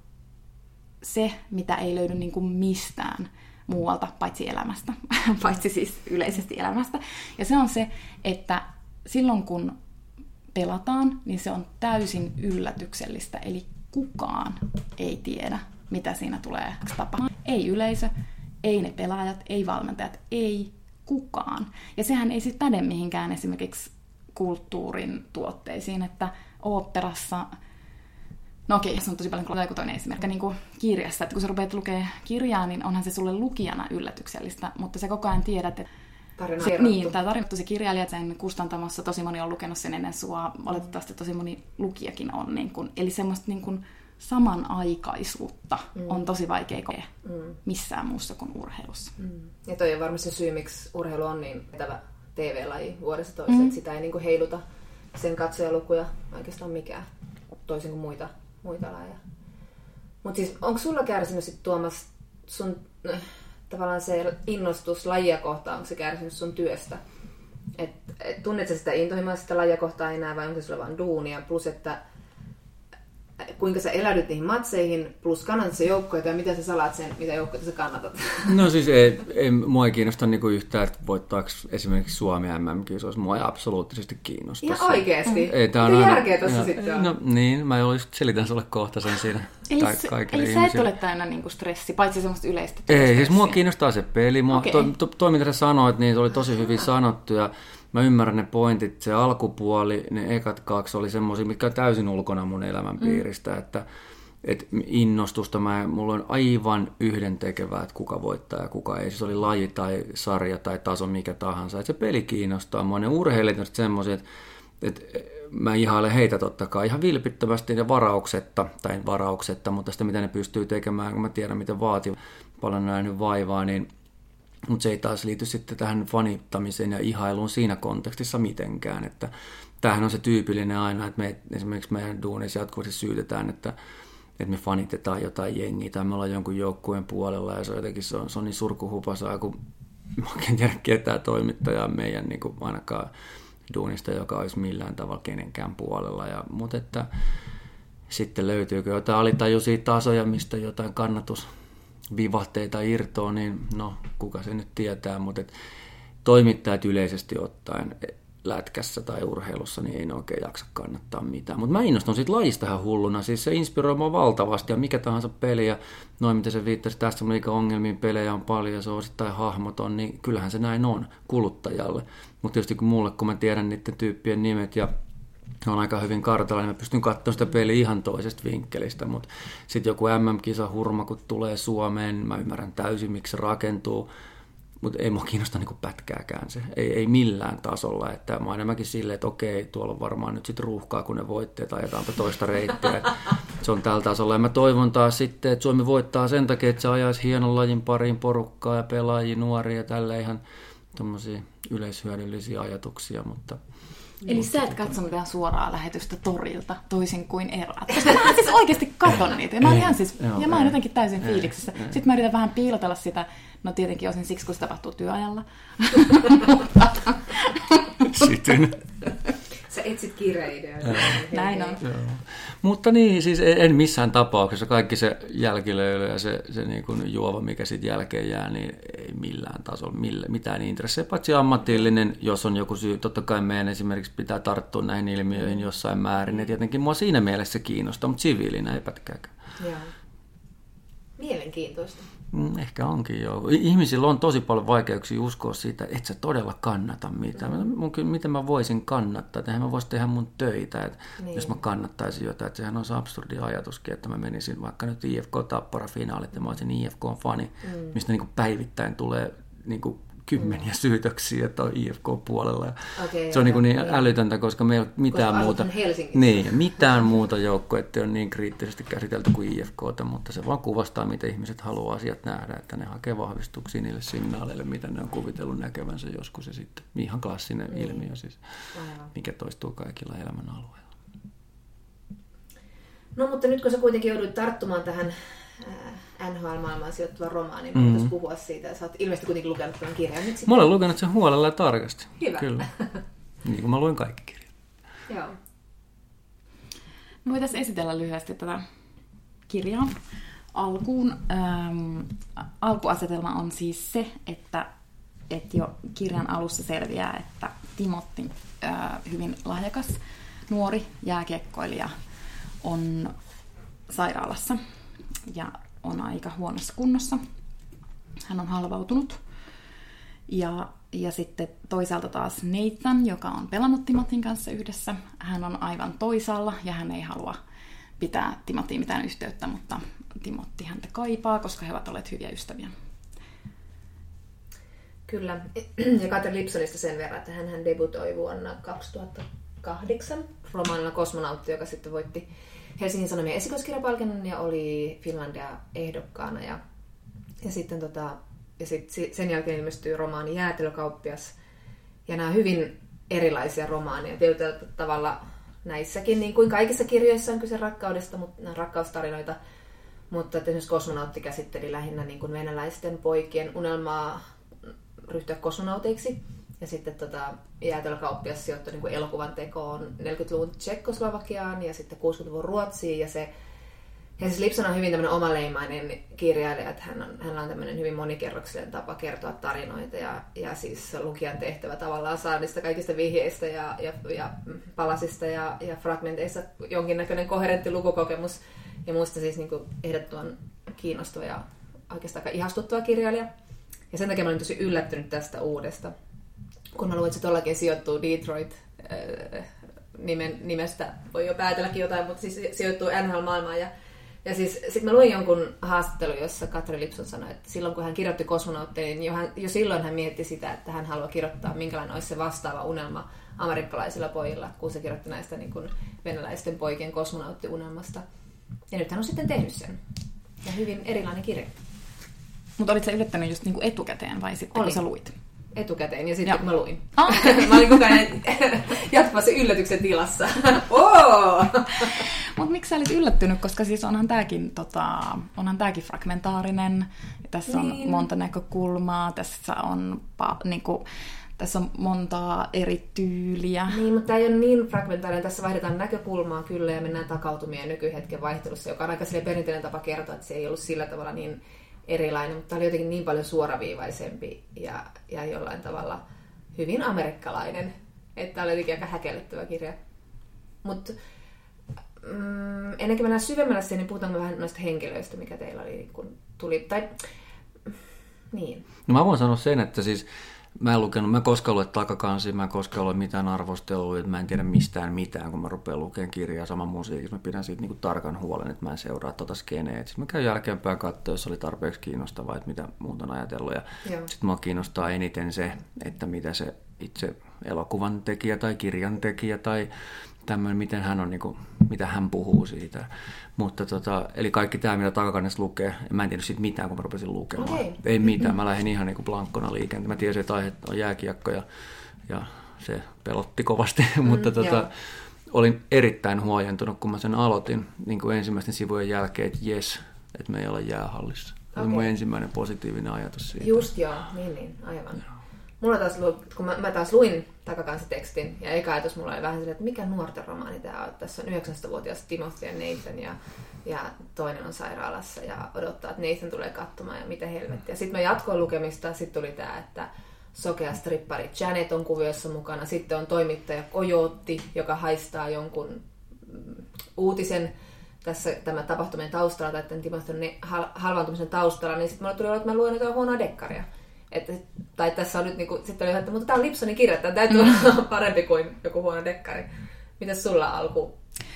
se, mitä ei löydy niin kuin mistään muualta, paitsi elämästä, paitsi siis yleisesti elämästä. Ja se on se, että silloin kun pelataan, niin se on täysin yllätyksellistä, eli kukaan ei tiedä, mitä siinä tulee tapahtumaan. Ei yleisö, ei ne pelaajat, ei valmentajat, ei kukaan. Ja sehän ei sitten päde mihinkään esimerkiksi kulttuurin tuotteisiin, että oopperassa, no okei, se on tosi paljon kuin toinen esimerkki, niin kuin kirjassa, että kun sä rupeat lukemaan kirjaa, niin onhan se sulle lukijana yllätyksellistä, mutta sä koko ajan tiedät, että tarina se, niin, tämä tarina tosi kirjailijat sen kustantamassa, tosi moni on lukenut sen ennen sua, oletettavasti tosi moni lukijakin on, niin kuin, eli semmoista niin kuin samanaikaisuutta mm. on tosi vaikea kokea mm. missään muussa kuin urheilussa. Mm. Ja toi on varmasti se syy, miksi urheilu on niin vetävä T V-laji vuodesta toiseen, mm. että sitä ei niin kuin heiluta sen katsojalukuja oikeastaan mikään, toisin kuin muita, muita lajeja. Mutta siis, onko sulla kärsinyt sit, Tuomas, sun äh, tavallaan se innostus lajia kohtaan, onko se kärsinyt sun työstä? Et, et, tunnet sä sitä intohimoa sitä lajia kohtaan enää, vai onko se sulla vaan duunia? Plus, että kuinka sä eläydyt niihin matseihin, plus kannatat sä joukkoita, ja mitä sä salaat sen, mitä joukkoita sä kannatat? No siis ei, ei mua ei kiinnosta niinku yhtään, että voittaako esimerkiksi Suomi M M-kisoissa. Mua ei absoluuttisesti kiinnosta. Ihan oikeesti? Ei, tää on mitä aina, järkeä tässä sitten on? No niin, mä just selitän sulle kohta sen siinä. Eli, tai se, kaikille eli sä et ole täynnä niinku stressi, paitsi semmoista yleistä Ei, stressiä. Siis mua kiinnostaa se peli. Mua, okay. to, to, toi, mitä sä sanoit, niin se oli tosi hyvin sanottu, ja mä ymmärrän ne pointit. Se alkupuoli, ne ekat kaksi oli semmoisia, mitkä on täysin ulkona mun elämänpiiristä, mm. että et innostusta. Mä, mulla on aivan yhdentekevää, että kuka voittaa ja kuka ei. Se oli laji tai sarja tai taso mikä tahansa. Et se peli kiinnostaa mua. Ne urheilijat on semmoisia, että et mä ihailen heitä totta kai ihan vilpittömästi ja varauksetta, tai varauksetta, mutta sitä mitä ne pystyy tekemään, kun mä tiedän miten vaatii paljon nähnyt vaivaa, niin mutta se ei taas liity sitten tähän fanittamiseen ja ihailuun siinä kontekstissa mitenkään. Että tämähän on se tyypillinen aina, että me esimerkiksi meidän duunissa jatkuvasti syytetään, että, että me fanitetaan jotain jengiä tai me ollaan jonkun joukkueen puolella ja se on jotenkin se on, se on niin surkuhupasaa, kun mä en tiedä ketään toimittajaa meidän niin kuin ainakaan duunista, joka olisi millään tavalla kenenkään puolella. Ja, mutta että sitten löytyykö jotain alitajuisia tasoja, mistä jotain kannatusvivahteita irtoaa, niin no, kuka se nyt tietää, mutta et toimittajat yleisesti ottaen lätkässä tai urheilussa, niin ei ne oikein jaksa kannattaa mitään. Mutta mä innostun siitä lajista ihan hulluna, siis se inspiroi mua valtavasti ja mikä tahansa peli ja noin mitä se viittasi tästä, mikä ongelmia pelejä on paljon ja se on osittain hahmoton, niin kyllähän se näin on kuluttajalle. Mutta tietysti kun mulle, kun mä tiedän niiden tyyppien nimet ja on aika hyvin kartalla, niin mä pystyn katsomaan sitä peliä ihan toisesta vinkkelistä, mutta sitten joku M M-kisa hurma, kun tulee Suomeen, mä ymmärrän täysin, miksi se rakentuu, mutta ei mua kiinnosta niinku pätkääkään se, ei, ei millään tasolla, että mä oon enemmänkin silleen, että okei, tuolla on varmaan nyt sit ruuhkaa, kun ne voitteet, ajetaanpa toista reittiä, se on tällä tasolla, ja mä toivon taas sitten, että Suomi voittaa sen takia, että se ajaisi hienon lajin pariin porukkaa ja pelaajia, nuoria ja tällä ihan tommosia yleishyödyllisiä ajatuksia, mutta eli sä et katso mitään suoraa lähetystä torilta, toisin kuin Erat. Koska mä siis oikeasti katon niitä. Ja mä, ihan siis, ja mä oon jotenkin täysin fiiliksissä. Sitten mä yritän vähän piilotella sitä. No tietenkin osin siksi, kun se tapahtuu työajalla. Sitten. Sä etsit kirjaideoita. Näin on. Joo. Mutta niin, siis en missään tapauksessa. Kaikki se jälkilöily ja se, se niin kuin juova, mikä sitten jälkeen jää, niin ei millään tasolla millä, mitään intressejä. Paitsi ammatillinen, jos on joku syy. Totta kai meidän esimerkiksi pitää tarttua näihin ilmiöihin jossain määrin. Ja tietenkin mua siinä mielessä kiinnostaa, mutta siviilinä ei pätkääkään. Joo. Mielenkiintoista. Ehkä onkin joo. Ihmisillä on tosi paljon vaikeuksia uskoa siitä, että et sä todella kannata mitään. Mm. Miten mä voisin kannattaa? Eihän mä voisi tehdä mun töitä, että niin. Jos mä kannattaisin jotain. Että sehän on se absurdi ajatuskin, että mä menisin vaikka nyt I F K-Tappara-finaalit ja mä olisin I F K-fani, mm. mistä niin kuin päivittäin tulee niin kuin kymmeniä syytöksiä, että on I F K-puolella. Okay, se on niin, niin älytöntä, koska me ei ole mitään muuta, niin, mitään muuta joukkuetta on niin kriittisesti käsitelty kuin I F K:ta, mutta se vaan kuvastaa, miten ihmiset haluaa asiat nähdä, että ne hakee vahvistuksia niille signaaleille, mitä ne on kuvitellut näkevänsä joskus, ja sitten ihan klassinen niin. ilmiö, siis, mikä toistuu kaikilla elämän alueilla. No mutta nyt kun sä kuitenkin jouduit tarttumaan tähän N H L-maailmaan sijoittuva romaani, niin voitaisiin puhua siitä. Sä oot ilmeisesti kuitenkin lukenut tämän kirjan. Nyt mä olen lukenut sen huolella ja tarkasti. Hyvä. Kyllä. Niin kuin mä luin kaikki kirjat. Joo. Me voitaisiin esitellä lyhyesti tätä kirjaa. Alkuun ähm, alkuasetelma on siis se, että, että jo kirjan alussa selviää, että Timotti, äh, hyvin lahjakas nuori jääkiekkoilija, on sairaalassa ja on aika huonossa kunnossa. Hän on halvautunut. Ja, ja sitten toisaalta taas Nathan, joka on pelannut Timothin kanssa yhdessä, hän on aivan toisaalla ja hän ei halua pitää Timothiin mitään yhteyttä, mutta Timotti häntä kaipaa, koska he ovat olleet hyviä ystäviä. Kyllä. Ja Katri Lipsonista sen verran, että hän debutoi vuonna kaksituhattakahdeksan romaanilla Kosmonautti, joka sitten voitti Helsingin Sanomien esikoiskirjapalkinnon ja oli Finlandia ehdokkaana. Ja, ja sitten tota, ja sit sen jälkeen ilmestyi romaani Jäätelökauppias. Ja nämä hyvin erilaisia romaaneja. Tietyllä tavalla näissäkin, niin kuin kaikissa kirjoissa on kyse rakkaudesta, mutta nämä rakkaustarinoita. Mutta esimerkiksi Kosmonautti käsitteli lähinnä niin kuin venäläisten poikien unelmaa ryhtyä kosmonauteiksi. Ja sitten tota, Jäätelökauppias sijoittui niin kuin elokuvan tekoon neljäkymmentäluvun Tsekkoslovakiaan ja sitten kuusikymmentäluvun Ruotsiin. Ja se ja siis Lipson on hyvin tämmöinen omaleimainen kirjailija, että hän on, hänellä on tämmöinen hyvin monikerroksinen tapa kertoa tarinoita ja, ja siis lukijan tehtävä tavallaan saa niistä kaikista vihjeistä ja, ja, ja palasista ja, ja fragmenteista jonkinnäköinen koherentti lukukokemus. Ja muista siis niin kuin ehdottoman kiinnostava ja oikeastaan aika ihastuttava kirjailija. Ja sen takia mä olin tosi yllättynyt tästä uudesta. Kun mä luin, että se todellakin sijoittuu Detroit äh, nimen, nimestä, voi jo päätelläkin jotain, mutta siis sijoittuu N H L-maailmaan ja Ja siis sitten mä luin jonkun haastattelun, jossa Katri Lipson sanoi, että silloin kun hän kirjoitti Kosmonautteja, niin jo, hän, jo silloin hän mietti sitä, että hän haluaa kirjoittaa, minkälainen olisi se vastaava unelma amerikkalaisilla pojilla, kun se kirjoitti näistä niin kuin venäläisten poikien kosmonauttiunelmasta. Ja nyt hän on sitten tehnyt sen. Ja hyvin erilainen kirja. Mutta olit sä yllättänyt just niinku etukäteen vai sitten Olin. kun sä luit? Etukäteen ja sitten Joo. mä luin. Ah. Mä olin koko ajan jatkuvassa yllätyksen tilassa. Oh! Mutta miksi sä olit yllättynyt, koska siis onhan tääkin, tota, onhan tääkin fragmentaarinen, tässä on niin. monta näkökulmaa, tässä on, pa, niinku, tässä on montaa eri tyyliä. Niin, mutta tämä ei ole niin fragmentaarinen. Tässä vaihdetaan näkökulmaa kyllä ja mennään takautumien nykyhetken vaihtelussa, joka on aika perinteinen tapa kertoa, että se ei ollut sillä tavalla niin erilainen, mutta tämä oli jotenkin niin paljon suoraviivaisempi ja, ja jollain tavalla hyvin amerikkalainen, että tämä oli jotenkin aika häkellyttävä kirja. Mutta mm, ennen kuin mennään syvemmälle siihen, niin puhutaanko vähän noista henkilöistä, mikä teillä oli, kun tuli, tai niin. No mä voin sanoa sen, että siis mä en lukenut, mä en koskaan lue takakansia, mä en koskaan lue mitään arvostelua, että mä en tiedä mistään mitään, kun mä rupean lukemaan kirjaa saman musiikissa. Mä pidän siitä niin kuin tarkan huolen, että mä en seuraa tota skeneä. Sitten mä käyn jälkeenpäin katsoa, jos oli tarpeeksi kiinnostavaa, että mitä muuta on ajatellut. Ja sitten mua kiinnostaa eniten se, että mitä se itse elokuvan tekijä tai kirjan tekijä tai tämmöinen, miten hän on, niin kuin, mitä hän puhuu siitä. Mutta tota, eli kaikki tämä, mitä takakannessa lukee, mä en tiedä siitä mitään, kun mä rupesin lukemaan. Okay. Ei mitään, mä lähdin ihan niin kuin blankkona liikenteen. Mä tiesin, että aihe on jääkiekko ja, ja se pelotti kovasti, mm, mutta tota, olin erittäin huojentunut, kun mä sen aloitin niin kuin ensimmäisten sivujen jälkeen, että jes, että me ei ole jäähallissa. Se okay. oli mun ensimmäinen positiivinen ajatus siitä. Just joo, niin niin, aivan. Joo. Mulla taas, kun mä, mä taas luin takakansatekstin, ja eka ajatus mulla oli vähän silleen, että mikä nuorten romaani tää on. Tässä on yhdeksäntoistavuotias Timothy ja Nathan, ja, ja toinen on sairaalassa, ja odottaa, että Nathan tulee katsomaan, ja mitä helvettiä. Sitten mä jatkoin lukemista, sitten tuli tää, että sokea strippari Janet on kuvioissa mukana, sitten on toimittaja Coyote, joka haistaa jonkun uutisen tässä tämä tapahtumien taustalla, tai tämän Timothyn halvaantumisen taustalla, niin sitten mulle tuli olla, että mä luen jotain huonoa dekkaria. Että, tai tässä on nyt niinku, sitten oli, että mutta tämä on Lipsonin kirja, tämä täytyy mm. olla parempi kuin joku huono dekkari. Mitäs sulla alku?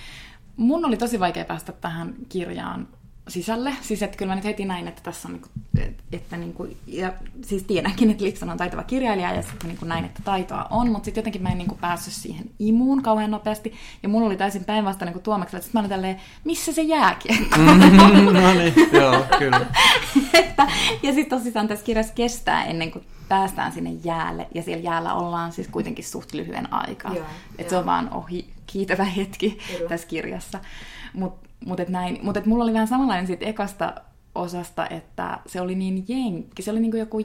Mun oli tosi vaikea päästä tähän kirjaan sisälle. Siis että kyllä mä nyt heti näin, että tässä on niinku, että niinku, ja siis tiedänkin, että Lipson on taitava kirjailija ja sitten niinku näin, että taitoa on, mutta sitten jotenkin mä en niinku päässyt siihen imuun kauhean nopeasti. Ja mulla oli täysin päinvastainen kuin Tuomaksella, että sitten mä olin tälleen, missä se jääkiekko? No niin, joo, kyllä. että, ja sitten tosissaan tässä kirjassa kestää ennen kuin päästään sinne jäälle, ja siellä jäällä ollaan siis kuitenkin suht lyhyen aikaa. Että se on vaan ohi kiitävä hetki Kyllä. tässä kirjassa. Mutta mut et mut et mulla oli vähän samanlainen siitä ekasta osasta, että se oli niin jenkki, se oli niin kuin joku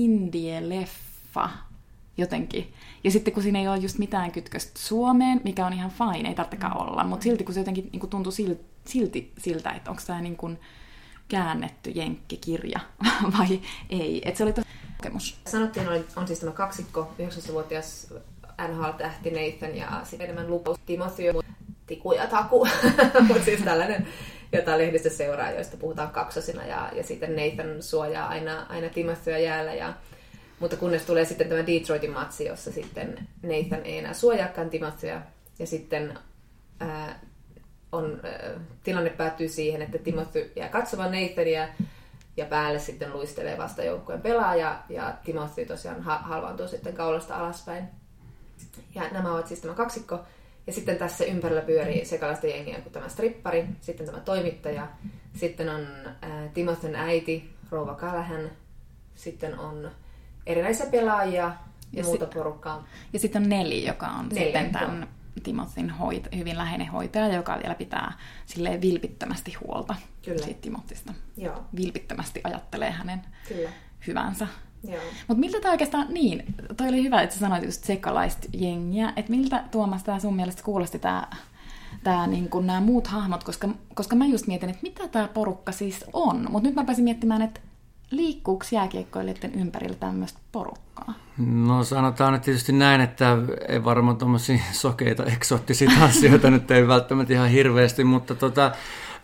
indie-leffa jotenkin. Ja sitten kun siinä ei ole just mitään kytköstä Suomeen, mikä on ihan fine, ei tarvitsekaan mm. olla, mutta silti kun se jotenkin niin kuin tuntui silti, silti siltä, että onko tämä niin kuin käännetty jenkkikirja vai ei. Että se oli tosi kokemus. Sanottiin, on, on siis tämä kaksikko, yhdeksäntoistavuotias N H L-tähti Nathan ja sitten enemmän lupaus Timothy, tiku ja taku, mutta siis tällainen, jota lehdistö seuraa, joista puhutaan kaksosina ja, ja sitten Nathan suojaa aina, aina Timothyä jäällä. Ja, mutta kunnes tulee sitten tämä Detroitin matsi, jossa sitten Nathan ei enää suojaakaan Timothyä ja sitten ää, on, ää, tilanne päättyy siihen, että Timothy jää katsomaan Nathania ja päälle sitten luistelee vastajoukkueen pelaaja ja Timothy tosiaan ha- halvaantuu sitten kaulasta alaspäin. Ja nämä ovat siis tämä kaksikko. Ja sitten tässä ympärillä pyörii sekalaista jengiä kuin tämä strippari, sitten tämä toimittaja, sitten on ää, Timothyn äiti, rouva Callahan, sitten on erilaisia pelaajia ja, ja muuta sit, porukkaa. Ja sitten on Neli, joka on Neli, sitten tämän Timothyn hoit, hyvin läheinen hoitaja, joka vielä pitää silleen vilpittömästi huolta Kyllä. siitä Timothysta. Joo. Vilpittömästi ajattelee hänen Kyllä. hyvänsä. Mutta miltä tämä oikeastaan, niin, toi oli hyvä, että sä sanoit just sekalaista jengiä, että miltä Tuomas tämä sun mielestä kuulosti tää, tää, niin kun nämä muut hahmot, koska, koska mä just mietin, että mitä tämä porukka siis on, mutta nyt mä pääsin miettimään, että liikkuuko jääkiekkoilijoiden ympärillä tämmöistä porukkaa? No sanotaan nyt tietysti näin, että ei varmaan tuommoisia sokeita eksoottisia asioita nyt ei välttämättä ihan hirveästi, mutta tota,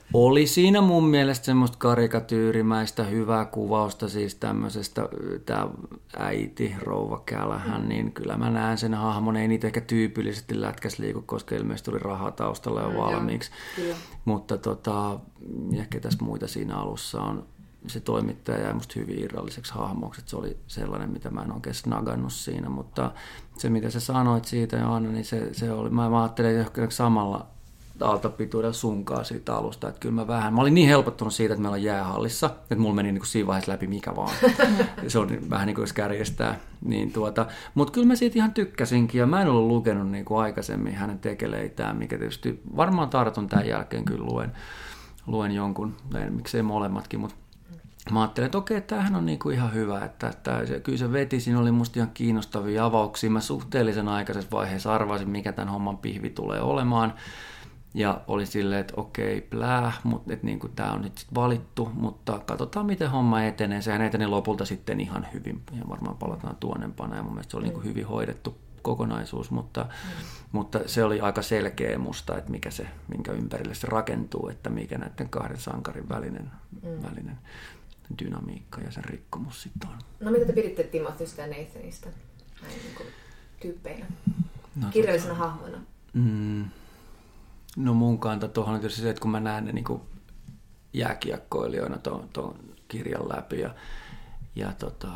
Oli siinä mun mielestä semmoista karikatyyrimäistä hyvää kuvausta, siis tämmöisestä, tämä äiti, rouva Kälähän, mm. niin kyllä mä näen sen hahmon, ei niitä ehkä tyypillisesti lätkäs liiku, koska ilmeisesti tuli rahaa taustalla jo valmiiksi, mm, mutta tota, ehkä tässä muita siinä alussa on. Se toimittaja jäi musta hyvin irralliseksi hahmoksi, että se oli sellainen, mitä mä en oikein snagannut siinä, mutta se, mitä sä sanoit siitä, Johanna, niin se, se oli, mä ajattelin ehkä samalla aaltopituudella sunkaa siitä alusta, että kyllä mä vähän, mä olin niin helpottunut siitä, että meillä on jäähallissa, että mulla meni niin kuin siinä vaiheessa läpi mikä vaan, se on vähän niin kuin jos kärjestää, niin tuota, mutta kyllä mä siitä ihan tykkäsinkin, ja mä en ollut lukenut niin kuin aikaisemmin hänen tekeleitään, mikä tietysti varmaan tartun tämän jälkeen kyllä luen, luen jonkun, tai miksei molemmatkin, mutta mä ajattelin, että okei, tämähän on niinku ihan hyvä, että, että kyllä se veti, siinä oli musta ihan kiinnostavia avauksia. Mä suhteellisen aikaisessa vaiheessa arvasin, mikä tämän homman pihvi tulee olemaan. Ja oli silleen, että okei, plää, mutta että niinku tämä on nyt sit valittu, mutta katsotaan, miten homma etenee. Sehän etenee lopulta sitten ihan hyvin, ja varmaan palataan tuonnempana, ja mun mielestä se oli niinku hyvin hoidettu kokonaisuus, mutta, mm. mutta se oli aika selkeä musta, että mikä se, minkä ympärille se rakentuu, että mikä näiden kahden sankarin välinen, mm. välinen dynamiikka ja sen rikkomus sitten on. No mitä te piditte Timothysta ja Nathanista näin niin kuin tyyppeinä, no, kirjallisena tota, hahmona? Mm, no mun kanta tuohon on tietysti se, että kun mä näen ne niin kuin jääkiekkoilijoina tuon, tuon kirjan läpi ja, ja tota,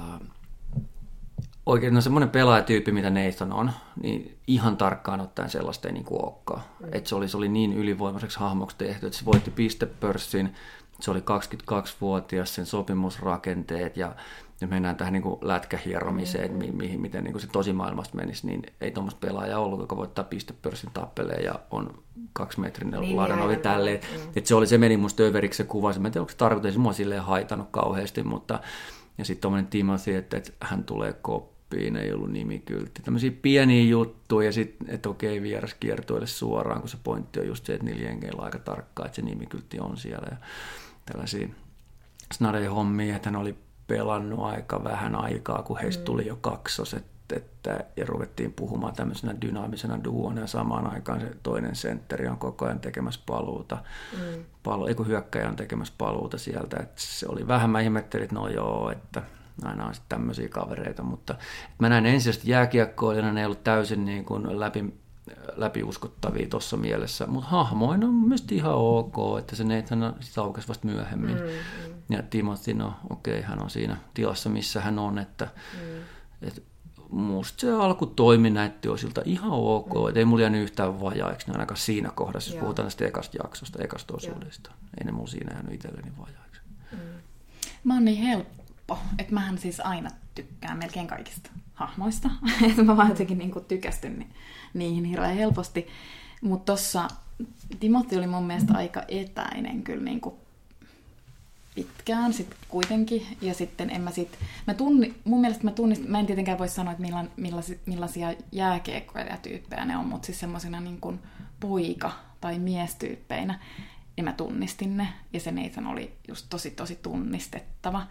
oikein no semmoinen pelaajatyyppi, mitä Nathan on, niin ihan tarkkaan ottaen sellaista ei niin kuin olekaan. Mm. Että se oli, se oli niin ylivoimaiseksi hahmoksi tehty, että se voitti pistepörssin. Se oli kaksikymmentäkaksivuotias, sen sopimusrakenteet ja nyt mennään tähän niin kuin lätkähieromiseen, mm-hmm. mihin, miten niin kuin se tosimaailmasta menisi, niin ei tuommoista pelaajaa ollut, joka voittaa pistepörssin tappeleen ja on kaksimetrinen niin, laadan oli tälleen. Mm. Että se oli, se meni musta överiksi se kuva, mä en tiedä, onko se tarkoitus, ei se mua silleen haitannut kauheasti, mutta ja sitten tuommoinen Timothy, että, että hän tulee koppiin, ei ollut nimikyltti. Tämmöisiä pieniä juttuja ja sitten, että okei, vieras kiertueelle suoraan, kun se pointti on just se, että niillä jengeillä on aika tarkkaa, että se nimikyltti on siellä ja tällaisia snade-hommia, että hän oli pelannut aika vähän aikaa, kun heistä tuli jo kaksos, että, että, ja ruvettiin puhumaan tämmöisenä dynaamisena duona, ja samaan aikaan se toinen sentteri on koko ajan tekemässä paluuta, mm. palu, ei kun hyökkäjä on tekemässä paluuta sieltä, että se oli vähän, mä ihmettelin, että no joo, että aina on sitten tämmöisiä kavereita, mutta mä näin ensisijaisesti jääkiekkoilijana, ne ei ollut täysin niin kuin läpi, läpiuskottavia tuossa mielessä, mutta hahmoina on mielestäni ihan ok, että se Nathan sitä aukesi vasta myöhemmin. Mm, mm. Ja Timothy, no okei, okay, hän on siinä tilassa, missä hän on, että mm. et, musta se alku toimi näytti osilta ihan ok, mm. että ei mulla jäänyt yhtään vajaiksi, niin ainakaan siinä kohdassa, jos Joo. puhutaan tästä ekasta jaksosta, ekasta osuudesta. Joo. Ei ne mulla siinä jäänyt itselleni vajaiksi. Mm. Mä oon niin helppo, että mähän siis aina tykkään melkein kaikista hahmoista, että mä vaan jotenkin niinku tykästyn niihin hirveän helposti, mutta tossa Timothy oli mun mielestä aika etäinen kyllä niinku pitkään sit kuitenkin, ja sitten en mä sit, mä tunni, mun mielestä mä tunnistin, mä en tietenkään voi sanoa, että millan, millaisia, millaisia jääkiekkoilijatyyppejä ne on, mutta siis semmosina niin kuin poika- tai miestyyppeinä, niin mä tunnistin ne, ja se Nathan oli just tosi tosi tunnistettava.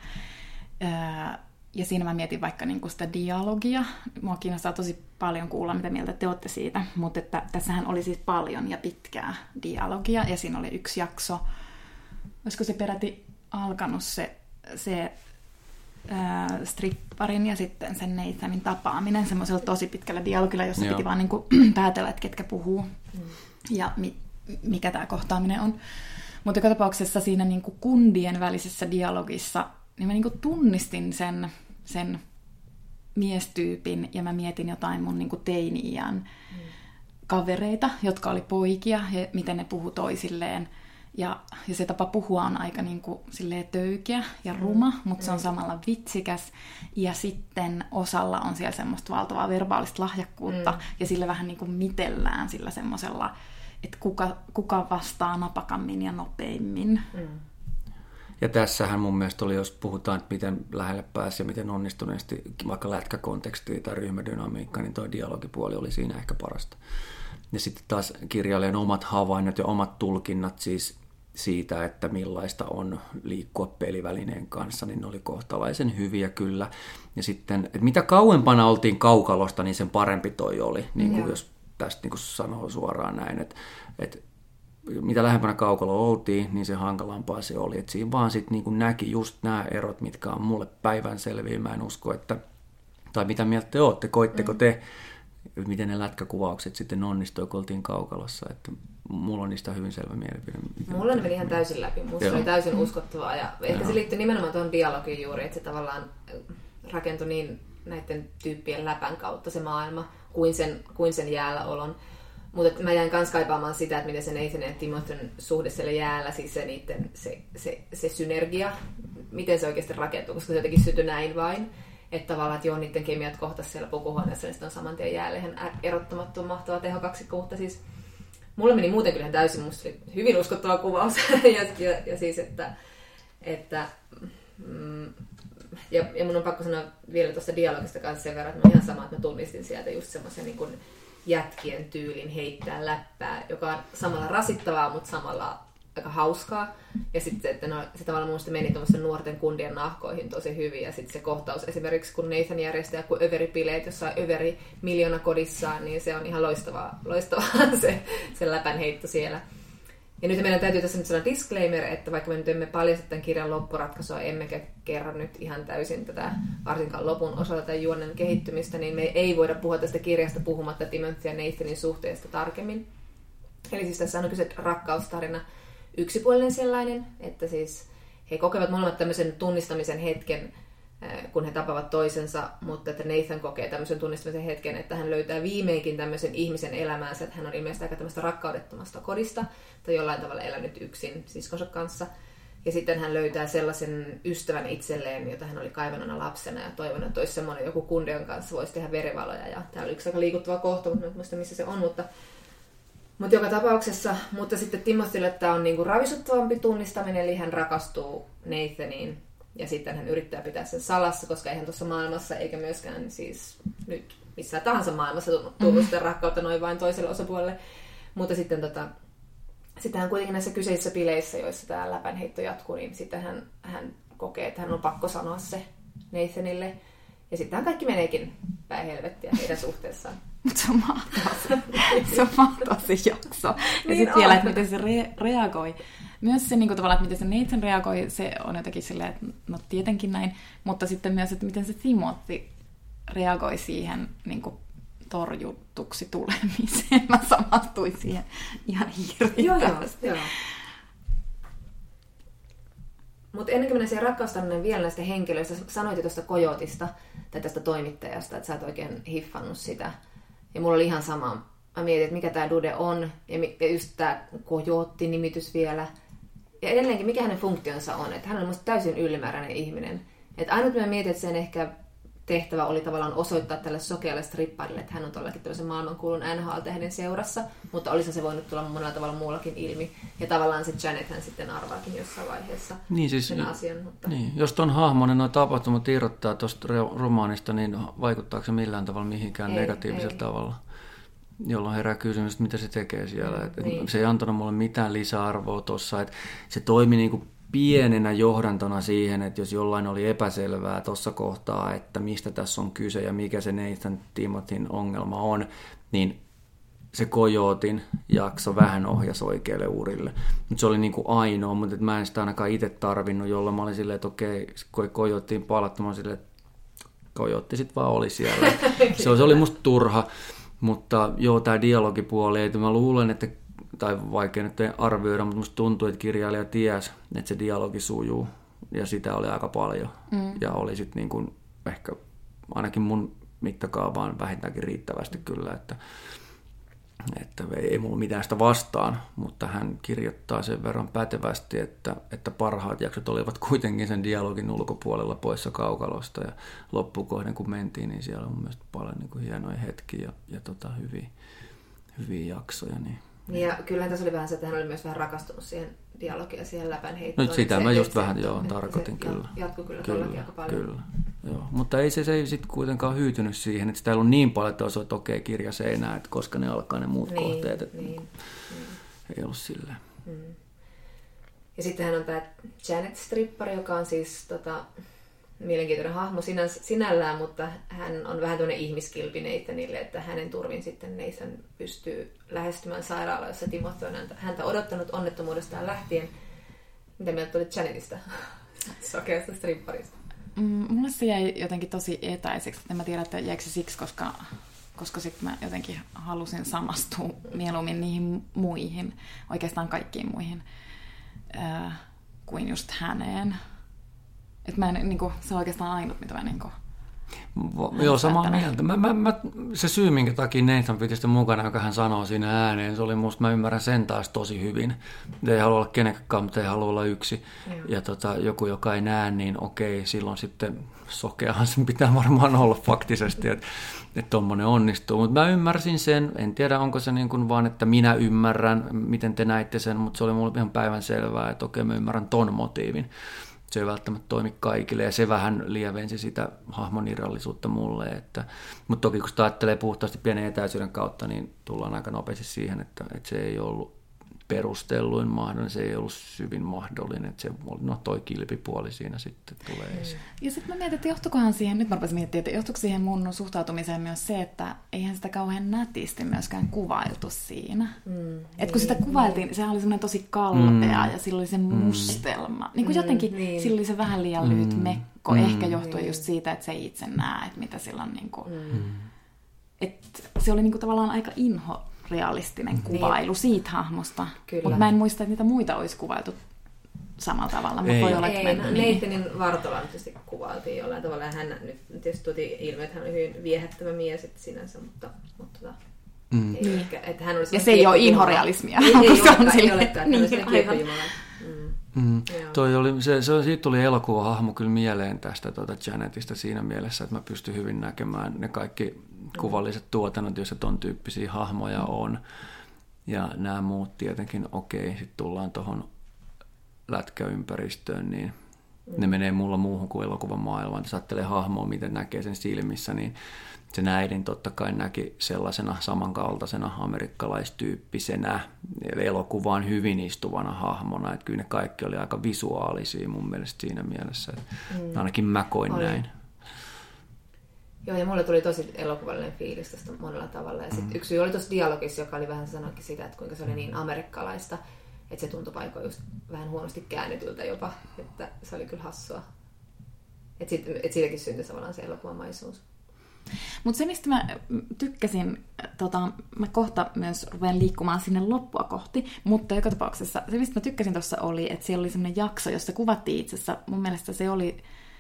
Ja siinä mä mietin vaikka niinku sitä dialogia. Mua kiinnostaa tosi paljon kuulla, mitä mieltä te olette siitä, mutta että tässähän oli siis paljon ja pitkää dialogia, ja siinä oli yksi jakso, olisiko se peräti alkanut se, se ää, stripparin ja sitten sen Nathanin tapaaminen semmoisella tosi pitkällä dialogilla, jossa Joo. piti vaan niinku päätellä, että ketkä puhuu mm. ja mi, mikä tämä kohtaaminen on. Mutta joka tapauksessa siinä niinku kundien välisessä dialogissa niin mä niinku tunnistin sen, sen miestyypin ja mä mietin jotain mun niinku teini-iän mm. kavereita, jotka oli poikia ja miten ne puhu toisilleen. Ja, ja se tapa puhua on aika niinku silleen töykeä ja ruma, mm. mutta se on samalla vitsikäs. Ja sitten osalla on siellä semmoista valtavaa verbaalista lahjakkuutta mm. ja sillä vähän niinku mitellään sillä semmoisella, että kuka, kuka vastaa napakammin ja nopeimmin. Mm. Ja tässähän mun mielestä oli, jos puhutaan, että miten lähelle pääsi ja miten onnistuneesti vaikka lätkäkontekstia tai ryhmädynamiikka, niin toi dialogipuoli oli siinä ehkä parasta. Ja sitten taas kirjailijan omat havainnot ja omat tulkinnat siis siitä, että millaista on liikkua pelivälineen kanssa, niin ne oli kohtalaisen hyviä kyllä. Ja sitten, että mitä kauempana oltiin kaukalosta, niin sen parempi toi oli, niin kuin jos tästä niin kuin sanoo suoraan näin, että, että mitä lähempänä kaukaloa oltiin, niin se hankalampaa se oli. Et siinä vaan sitten niin näki just nämä erot, mitkä on mulle päivänselviä. Mä en usko, että, tai mitä mieltä te olette, koitteko te, miten ne lätkäkuvaukset sitten onnistui, kun oltiin kaukalossa. Että mulla on niistä hyvin selvä mielipide. Mulla meni ihan täysin läpi. Musta se oli täysin uskottavaa. Ja ehkä se liittyy nimenomaan tuohon dialogiin juuri, että se tavallaan rakentui niin näiden tyyppien läpän kautta se maailma, kuin sen, kuin sen jäällä olon. Mutta mä jäin kans kaipaamaan sitä, että miten se Nathan ja Timothyn suhde siellä jäällä, siis se, niiden, se, se, se synergia, miten se oikeasti rakentuu, koska se jotenkin sytyi näin vain. Että tavallaan, että joo, niiden kemiat kohtas siellä pukuhuoneessa, niin sitten on saman tien jäällä ihan erottamattoman mahtava tehokaksikko, mutta siis mulle meni muuten kyllä täysin, musta oli hyvin uskottava kuvaus. ja, ja, ja siis, että, että mm, ja, ja mun on pakko sanoa vielä tuosta dialogista kanssa sen verran, että mä ihan sama, että mä tunnistin sieltä just semmoisen niin kuin jätkien tyylin heittää läppää, joka on samalla rasittavaa, mutta samalla aika hauskaa. Ja sitten että no, se tavallaan mun meni tuommoisten nuorten kundien nahkoihin tosi hyvin. Ja sitten se kohtaus esimerkiksi, kun Nathan järjestää joku överipileet jossain överi miljoona kodissaan, niin se on ihan loistavaa, loistavaa se, se läpän heitto siellä. Ja nyt meidän täytyy tässä nyt sanoa disclaimer, että vaikka me nyt emme paljasta tämän kirjan loppuratkaisua, emmekä kerran nyt ihan täysin tätä varsinkaan lopun osalta tai juonen kehittymistä, niin me ei voida puhua tästä kirjasta puhumatta Timothy ja Nathanin suhteesta tarkemmin. Eli siis tässä on kyse rakkaustarina, yksipuolinen sellainen, että siis he kokevat molemmat tämmöisen tunnistamisen hetken, kun he tapavat toisensa, mutta että Nathan kokee tämmöisen tunnistamisen hetken, että hän löytää viimeinkin tämmöisen ihmisen elämäänsä, että hän on ilmeisesti aika tämmöistä rakkaudettomasta kodista, tai jollain tavalla elänyt yksin siskonsa kanssa. Ja sitten hän löytää sellaisen ystävän itselleen, jota hän oli kaivannut lapsena ja toivonut, että olisi semmoinen joku kundion kanssa, voisi tehdä verivaloja. Ja tämä oli yksi aika liikuttava kohta, mutta en muista missä se on, mutta Mutta joka tapauksessa, mutta sitten Timothylle tämä on niinku ravisuttavampi tunnistaminen, eli hän rakastuu Nathaniin ja sitten hän yrittää pitää sen salassa, koska eihän tuossa maailmassa eikä myöskään siis nyt missään tahansa maailmassa tullut sitä rakkautta noin vain toiselle osapuolelle. Mutta sitten tota, sitten hän kuitenkin näissä kyseisissä bileissä, joissa tämä läpänheitto jatkuu, niin sitten hän, hän kokee, että hän on pakko sanoa se Nathanille. Ja sittenhän kaikki meneekin päin helvettiä heidän suhteessaan. Mutta se on mahtava se, se, on mahtava se jakso. Ja Niin sitten vielä, että miten se re- reagoi. Myös se niin kuin, tavallaan, että miten se Nathan reagoi, se on jotenkin silleen, että no tietenkin näin. Mutta sitten myös, että miten se Timothy reagoi siihen niin kuin, torjutuksi tulemiseen. Mä samastuin siihen ihan hirvittävästi. Joo, joo, joo. Mutta ennen kuin mennään siihen rakkaustarinaan vielä näistä henkilöistä, sanoit jo tuosta Kojotista tai tästä toimittajasta, että sä et oikein hiffannut sitä. Ja mulla oli ihan sama. Mä mietin, että mikä tää Dude on, ja just tää Kojotti-nimitys vielä. Ja edelleenkin, mikä hänen funktionsa on, että hän on musta täysin ylimääräinen ihminen. Että ainut mä mietin, että sen ehkä tehtävä oli tavallaan osoittaa tälle sokealle stripparille, että hän on todellakin tällaisen maailmankuulun N H L-tähden seurassa, mutta olisi se voinut tulla monella tavalla muullakin ilmi. Ja tavallaan se Janet hän sitten arvaakin jossain vaiheessa niin, siis, sen asian. Mutta... Niin, jos ton hahmonen nuo tapahtumat irrottaa tuosta romaanista, niin vaikuttaako se millään tavalla mihinkään ei, negatiivisella ei. tavalla? Jolloin herää kysymys, että mitä se tekee siellä. Mm, niin. Se ei antanut mulle mitään lisäarvoa tuossa. Se toimi niin kuin pienenä johdantona siihen, että jos jollain oli epäselvää tuossa kohtaa, että mistä tässä on kyse ja mikä se Nathan Timothyn ongelma on, niin se Kojotin jakso vähän ohjasi oikealle urille. Mutta se oli niin kuin ainoa, mutta mä en sitä ainakaan itse tarvinnut, jolloin mä olin silleen, että okei, kun Kojottiin palattu, mä olin silleen, että Kojotti sitten vaan oli siellä. Se, se oli musta turha, mutta joo, tämä dialogipuoli, että mä luulen, että tai vaikea nyt arvioida, mutta musta tuntuu, että kirjailija tiesi, että se dialogi sujuu, ja sitä oli aika paljon. Mm. Ja oli sitten niin kuin ehkä ainakin mun mittakaavaan vähintäänkin riittävästi kyllä, että, että ei mulla mitään sitä vastaan, mutta hän kirjoittaa sen verran pätevästi, että, että parhaat jaksot olivat kuitenkin sen dialogin ulkopuolella poissa kaukalosta, ja loppukohden kun mentiin, niin siellä on mun mielestä paljon niin kuin hienoja hetkiä ja, ja tota, hyviä, hyviä jaksoja, niin ja kyllähän tässä oli vähän se, että hän oli myös vähän rakastunut siihen dialogiin ja siihen läpänheittoon. No sitä se, mä just se, vähän se, joo, tarkoitin se kyllä. Jatkui kyllä, kyllä todellakin aika paljon. Kyllä, joo. Mutta ei se, se ei sitten kuitenkaan hyytynyt siihen, että sitä ei ollut niin paljon, että olisi, että okei, kirja seinää, että koska ne alkaa ne muut niin, kohteet. Että niin, ei ollut silleen. Mm. Ja sittenhän on tämä Janet Strippari, joka on siis tota, mielenkiintoinen hahmo sinänsä, sinällään, mutta hän on vähän tuonne ihmiskilpi Nathanille, että hänen turvin sitten Nathan pystyy lähestymään sairaalaa, jossa Timothy on häntä, häntä odottanut onnettomuudestaan lähtien. Mitä mieltä oli Janetista? Sokeasta stripparista. Mm, mulle se jäi jotenkin tosi etäiseksi. En mä tiedä, että jäikö se siksi, koska, koska sitten mä jotenkin halusin samastua mieluummin niihin muihin, oikeastaan kaikkiin muihin, äh, kuin just häneen. Et mä en, niinku, se on oikeastaan ainut, mitä mä niinku... Joo, samaa mieltä. Mä, mä, mä, se syy, minkä takia Nathan piti sitä mukana, joka hän sanoo siinä ääneen, se oli musta, mä ymmärrän sen taas tosi hyvin. Ei halua olla kenenkään, mutta ei halua olla yksi. Joo. Ja tota, joku, joka ei näe, niin okei, silloin sitten sokeahan sen pitää varmaan olla faktisesti, että et tommonen onnistuu. Mutta mä ymmärsin sen, en tiedä onko se niin kuin vaan, että minä ymmärrän, miten te näitte sen, mutta se oli mulle ihan päivänselvää, että okei, mä ymmärrän ton motiivin. Se ei välttämättä toimi kaikille, ja se vähän lievensi sitä hahmon irrallisuutta mulle. Että, mutta toki kun sitä ajattelee puhtaasti pienen etäisyyden kautta, niin tullaan aika nopeasti siihen, että, että se ei ollut perustelluin mahdollinen, se ei ollut syvin mahdollinen, että se oli, no toi kilpipuoli siinä sitten tulee esiin. Ja sitten mä mietin, että johtukohan siihen, nyt mä rupesin miettimään, että johtuiko siihen mun suhtautumiseen myös se, että eihän sitä kauhean nätisti myöskään kuvailtu siinä. Mm, että kun sitä kuvailtiin, niin sehän oli semmoinen tosi kalpea mm, ja sillä oli se mustelma. Niin kuin mm, jotenkin niin. Sillä oli se vähän liian lyhyt mm, mekko, mm, ehkä johtuen mm, just siitä, että se ei itse näe, että mitä sillä on niin kuin, mm. että se oli niin kuin tavallaan aika inho realistinen kuvailu niin. Siitä hahmosta. Mutta mä en muista, että niitä muita olisi kuvailtu samalla tavalla. Mutta voi olla, että ei, Nathanin Vartolan tietysti kuvailtiin jollain tavalla. Ja hän nyt tietysti tuotiin ilmi, että hän oli hyvin viehättävä mies että sinänsä, mutta, mutta mm. ei niin. Ehkä, että hän oli ja se ei ole inhorealismia. Ei, ei olekaan, ei olekaan. Niin, kiepojumala. Mm. Mm. Toi oli, se, se, siitä tuli elokuvahahmo kyllä mieleen tästä tuota Janetista siinä mielessä, että mä pystyn hyvin näkemään ne kaikki kuvalliset tuotannot, joissa ton tyyppisiä hahmoja on. Ja nämä muut tietenkin, okei, sitten tullaan tuohon lätkäympäristöön, niin mm. ne menee mulla muuhun kuin elokuvan maailmaan. Jos ajattelee hahmoa, miten näkee sen silmissä, niin sen äidin totta kai näki sellaisena samankaltaisena amerikkalaistyyppisenä elokuvaan hyvin istuvana hahmona. Että kyllä ne kaikki oli aika visuaalisia mun mielestä siinä mielessä. Mm. Ainakin mä koin oli. Näin. Joo, ja mulle tuli tosi elokuvallinen fiilis tästä monella tavalla. Ja sitten mm. yksi oli tuossa dialogissa, joka oli vähän sanoikin sitä, että kuinka se oli niin amerikkalaista, että se tuntui paikoin just vähän huonosti käännetyltä jopa, että se oli kyllä hassua. Että sit, et siitäkin syntyi tavallaan se elokuvamaisuus. Mutta se, mistä mä tykkäsin, tota, mä kohta myös rupean liikkumaan sinne loppua kohti, mutta joka tapauksessa se, mistä mä tykkäsin tuossa oli, että siellä oli semmoinen jakso, jossa kuvattiin itse asiassa, mun mielestä se oli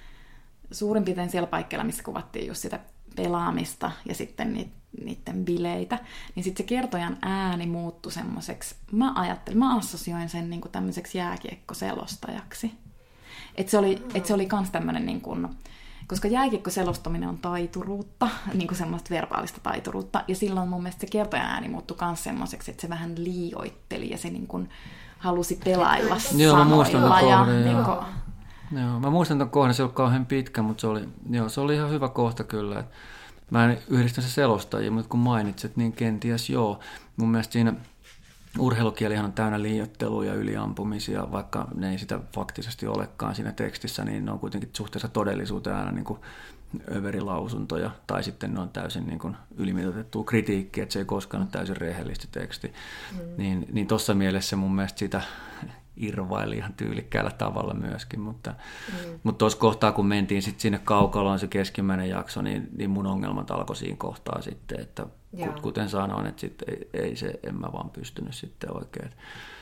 suurin piirtein siellä paikkeilla, missä kuvattiin just sitä pelaamista ja sitten niitä, niiden bileitä, niin sitten se kertojan ääni muuttui semmoiseksi, mä ajattelin, mä assosioin sen niin kuin tämmöiseksi jääkiekkoselostajaksi. Että se oli, et se oli kans tämmöinen, niin kuin, koska jääkiekkoselostaminen on taituruutta, niin kuin semmoista verbaalista taituruutta, ja silloin mun mielestä se kertojan ääni muuttui kans semmoiseksi, että se vähän liioitteli ja se niin kuin halusi pelailla joo, sanoilla. Ja, niin kuin, joo, mä muistan tämän kohdan, se ei ollut kauhean pitkä, mutta se oli, joo, se oli ihan hyvä kohta kyllä. Mä en yhdistä se selostajia, mutta kun mainitsit, niin kenties joo. Mun mielestä siinä urheilukielihan on täynnä liioittelua ja yliampumisia, vaikka ne ei sitä faktisesti olekaan siinä tekstissä, niin ne on kuitenkin suhteessa todellisuuteen aina niin kuin överilausuntoja, tai sitten ne on täysin niin kuin ylimitoitettua kritiikkiä, että se ei koskaan ole täysin rehellistä teksti. Mm. Niin, niin tuossa mielessä mun mielestä sitä irvaili ihan tyylikkäällä tavalla myöskin, mutta mm. mutta tuossa kohtaa, kun mentiin sitten sinne kaukaloon se keskimmäinen jakso, niin, niin mun ongelmat alkoi siinä kohtaa sitten, että yeah. kuten sanoin, että sit ei, ei se, en mä vaan pystynyt sitten oikein.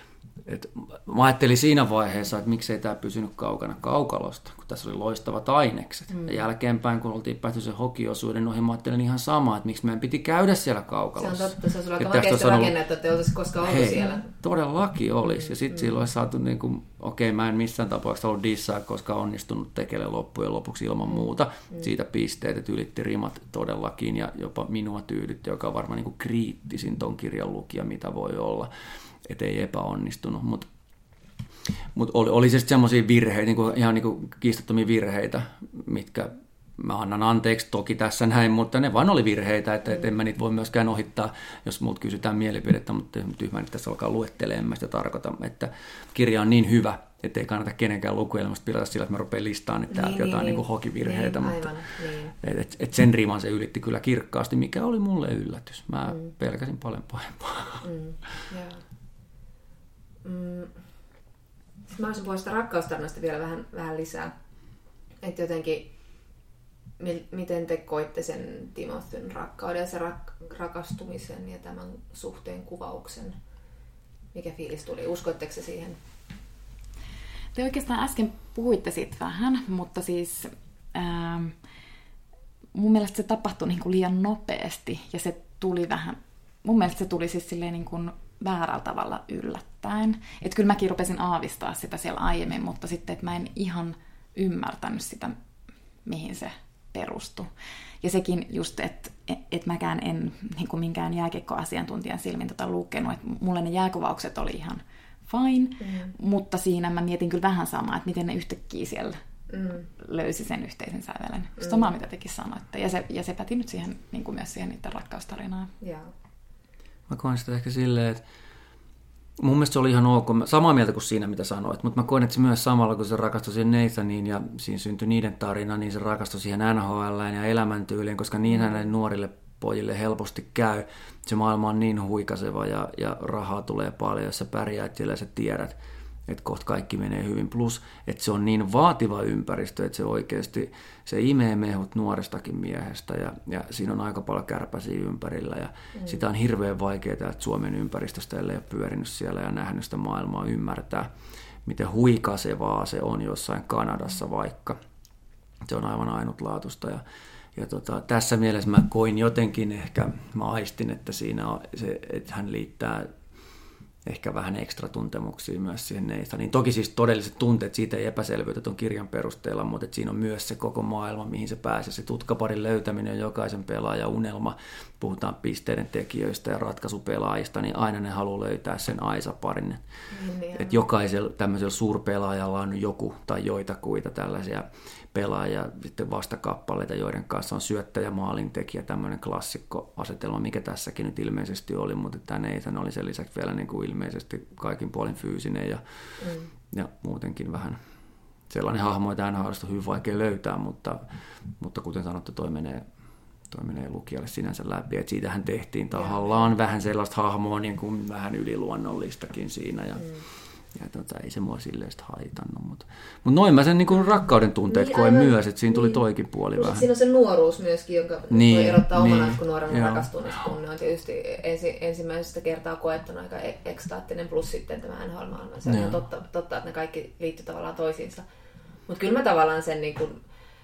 Et mä ajattelin siinä vaiheessa, että miksei tämä pysynyt kaukana kaukalosta, kun tässä oli loistavat ainekset. Mm. Ja jälkeenpäin, kun oltiin päästy sen hokiosuuden ohi, mä ajattelin ihan samaa, että miksi meidän piti käydä siellä kaukalossa. Se on totta, se on sulla aika vaikeasti rakennettu, että ei olisi koskaan ollut hei, siellä. Todellakin olisi. Ja sitten mm. silloin olisi saatu, niin kuin, okei, mä en missään tapauksessa ollut dissaa, koska onnistunut tekemään loppujen lopuksi ilman muuta. Mm. Siitä pisteet, että ylitti rimat todellakin ja jopa minua tyydytti, joka on varmaan niin kuin kriittisin ton kirjan lukija, mitä voi olla. Että ei epäonnistunut, mutta mut oli, oli se sitten semmoisia virheitä, niinku, ihan niinku kiistattomia virheitä, mitkä mä annan anteeksi toki tässä näin, mutta ne vaan oli virheitä, että et en mä niitä voi myöskään ohittaa, jos multa kysytään mielipidettä, mutta tyhmä nyt tässä alkaa luettelemaan, en mä sitä tarkoita, että kirja on niin hyvä, ettei kannata kenenkään lukuelämästä pilata sillä, että mä rupean listaan nyt täältä niin, jotain niin, niin hokivirheitä, niin, mutta aivan, niin. et, et sen riman se ylitti kyllä kirkkaasti, mikä oli mulle yllätys. Mä mm. pelkäsin paljon pahempaa. Mm, joo. Mm. Mä olisin puhua sitä rakkaustarinasta vielä vähän, vähän lisää. Että jotenkin, mi- miten te koitte sen Timothyn rakkauden ja sen rak- rakastumisen ja tämän suhteen kuvauksen? Mikä fiilis tuli? Uskoitteko se siihen? Te oikeastaan äsken puhuitte siitä vähän, mutta siis ää, mun mielestä se tapahtui niin kuin liian nopeasti ja se tuli vähän, mun mielestä se tuli siis silleen niin kuin väärällä tavalla yllättäen. Että kyllä mäkin rupesin aavistaa sitä siellä aiemmin, mutta sitten, että mä en ihan ymmärtänyt sitä, mihin se perustui. Ja sekin just, että et mäkään en niin kuin minkään jääkiekkoasiantuntijan silmin tota lukenut, että mulle ne jääkuvaukset oli ihan fine, mm. mutta siinä mä mietin kyllä vähän samaa, että miten ne yhtäkkiä siellä mm. löysi sen yhteisen sävelen. Mm. Samaa, mitä tekin sanoitte. Ja se, ja se päti nyt siihen, niin kuin myös siihen niiden rakkaustarinaan. Yeah. Mä koen sitä ehkä silleen, että mun mielestä se oli ihan ok, samaa mieltä kuin siinä, mitä sanoit, mutta mä koen, että se myös samalla, kun se rakastui siihen Nathaniin ja siinä syntyi niiden tarina, niin se rakastui siihen N H L:ään ja elämäntyyliin, koska niin näille nuorille pojille helposti käy. Se maailma on niin huikaseva ja, ja rahaa tulee paljon, jos sä pärjäät siellä ja sä tiedät, että kohta kaikki menee hyvin. Plus, että se on niin vaativa ympäristö, että se oikeasti se imee mehut nuorestakin miehestä ja, ja siinä on aika paljon kärpäsiä ympärillä ja mm. sitä on hirveän vaikeaa, että Suomen ympäristöstä ei ole pyörinyt siellä ja nähnyt sitä maailmaa ymmärtää, miten huikasevaa se on jossain Kanadassa vaikka. Se on aivan ainutlaatuista ja Ja tota, tässä mielessä mä koin jotenkin ehkä, mä aistin, että siinä on se, että hän liittää ehkä vähän ekstra tuntemuksia myös siihen Nathaniin. Toki siis todelliset tunteet, siitä ei epäselvyyttä tuon kirjan perusteella, mutta että siinä on myös se koko maailma, mihin se pääsee. Se tutkaparin löytäminen on jokaisen pelaajan unelma. Puhutaan pisteiden tekijöistä ja ratkaisupelaajista, niin aina ne haluaa löytää sen Aisa-parin. Niin, että jokaisella tämmöisellä suurpelaajalla on joku tai joitakuita tällaisia pelaajia, sitten vastakappaleita, joiden kanssa on syöttäjä, maalintekijä, tämmöinen klassikkoasetelma, mikä tässäkin nyt ilmeisesti oli, mutta tämä Nathan oli sen lisäksi vielä niin kuin ilmeisesti kaikin puolin fyysinen ja, mm. ja muutenkin vähän sellainen hahmo, että N H L:stä on hyvin vaikea löytää, mutta, mutta kuten sanottu, toi menee, toi menee lukijalle sinänsä läpi, että siitähän tehtiin tahallaan vähän sellaista hahmoa, niin kuin vähän yliluonnollistakin siinä ja mm. Ja tota, ei se mua silleen sitä haitannut. Mutta mut noin mä sen niin rakkauden tunteet niin, koen aivan, myös, että siinä tuli niin, toikin puoli vähän. Siinä on se nuoruus myöskin, jonka niin, voi erottaa niin, omana, kun nuoren rakastumista tunne on tietysti ensi, ensimmäisestä kertaa koettuna aika ekstaattinen, plus sitten tämä N H L-maailma. Se on ihan totta, totta, että ne kaikki liittyy tavallaan toisiinsa. Mutta kyllä mä tavallaan sen niin kuin,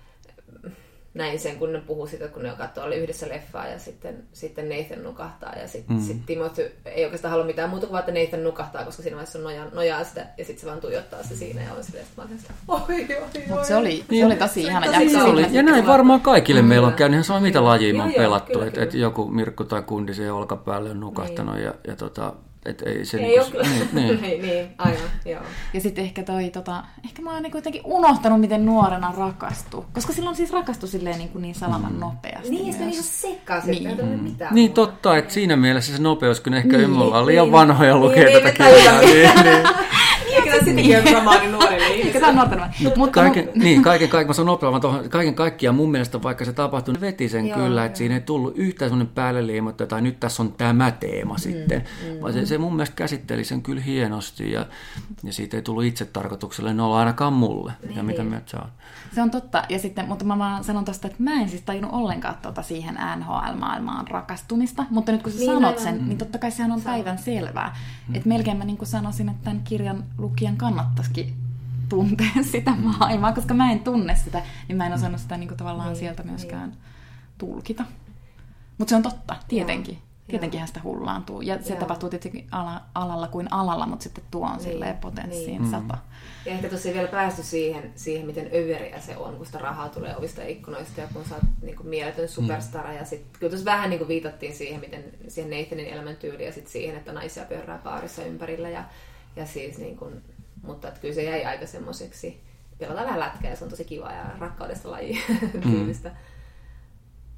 näin sen, kun ne puhuu siitä, kun ne katsoo oli yhdessä leffaa ja sitten, sitten Nathan nukahtaa ja sitten mm. sit Timothy ei oikeastaan halua mitään muuta kuin vaan, että Nathan nukahtaa, koska siinä vaiheessa on nojaa, nojaa sitä ja sitten se vaan tuijottaa se siinä ja on silleen, että mä olen sitä, oi, oi, oi. Se oli, se oli tosi ihana jakso. Oli. Ja näin varmaan kaikille mm. meillä on käynyt ihan sama mitä lajia mä oon pelattu, että et joku Mirkku tai kundi siihen olkapäälle on nukahtanut niin. ja, ja tota, et ei se ei niinku, ole niin, niin. niin, niin, aivan, joo. Ja sitten ehkä toi, tota, ehkä mä oon niin kuitenkin unohtanut, miten nuorena rakastuu. Koska silloin siis rakastui silleen niin, niin salaman nopeasti. Niin, ja se meni ihan sekaisin, niin. Ei ole mitään. Niin totta, että siinä mielessä se nopeus, kun ehkä niin, me ollaan liian niin, vanhoja lukea niin, tätä kirjaa. Niin, niin. Kyllä sittenkin on romaani nuorille ihmisille. Kaiken, niin, kaiken, kaiken, mä sanon nopeammin tuohon, kaiken kaikkiaan mun mielestä, vaikka se tapahtui, veti sen joo, kyllä, että joo. Siinä ei tullut yhtään semmoinen päälle liimattu, tai nyt tässä on tämä teema mm, sitten. Mm, vaan se, se mun mielestä käsitteli sen kyllä hienosti, ja, ja siitä ei tullut itse tarkoitukselle nolla ainakaan mulle, niin, ja mitä mieltä sä on. Se on totta, ja sitten, mutta mä vaan sanon tosta, että mä en siis tajunnut ollenkaan tuota siihen N H L-maailmaan rakastumista, mutta nyt kun sä niin, sanot sen, mm. niin totta kai sehän on päivän selvää. Mm. Että melkein mä niin kuin sanoisin, että tämän kirjan lukijan kannattaisikin tuntea sitä maailmaa, koska mä en tunne sitä, niin mä en osannut sitä niin kuin tavallaan niin, sieltä myöskään niin. tulkita. Mutta se on totta, tietenkin. Joo. Tietenkinhän sitä hullaantuu. Ja se Joo. tapahtuu tietenkin ala, alalla kuin alalla, mutta sitten tuo on niin, silleen potenssiin niin. sata. Ja ehkä tosiaan vielä päästy siihen, siihen, miten överiä se on, kun sitä rahaa tulee ovista ja ikkunoista ja kun sä oot niin kuin mieletön superstara. Mm. Ja sitten kyllä tuossa vähän niin kuin viitattiin siihen, miten siihen Nathanin elämäntyyliin ja sitten siihen, että naisia pyörää baarissa ympärillä. Ja, ja siis niin kuin, mutta että kyllä se jäi aika semmoiseksi. Pelataan vähän lätkää ja se on tosi kiva ja rakkaudesta laji tyylistä. Mm.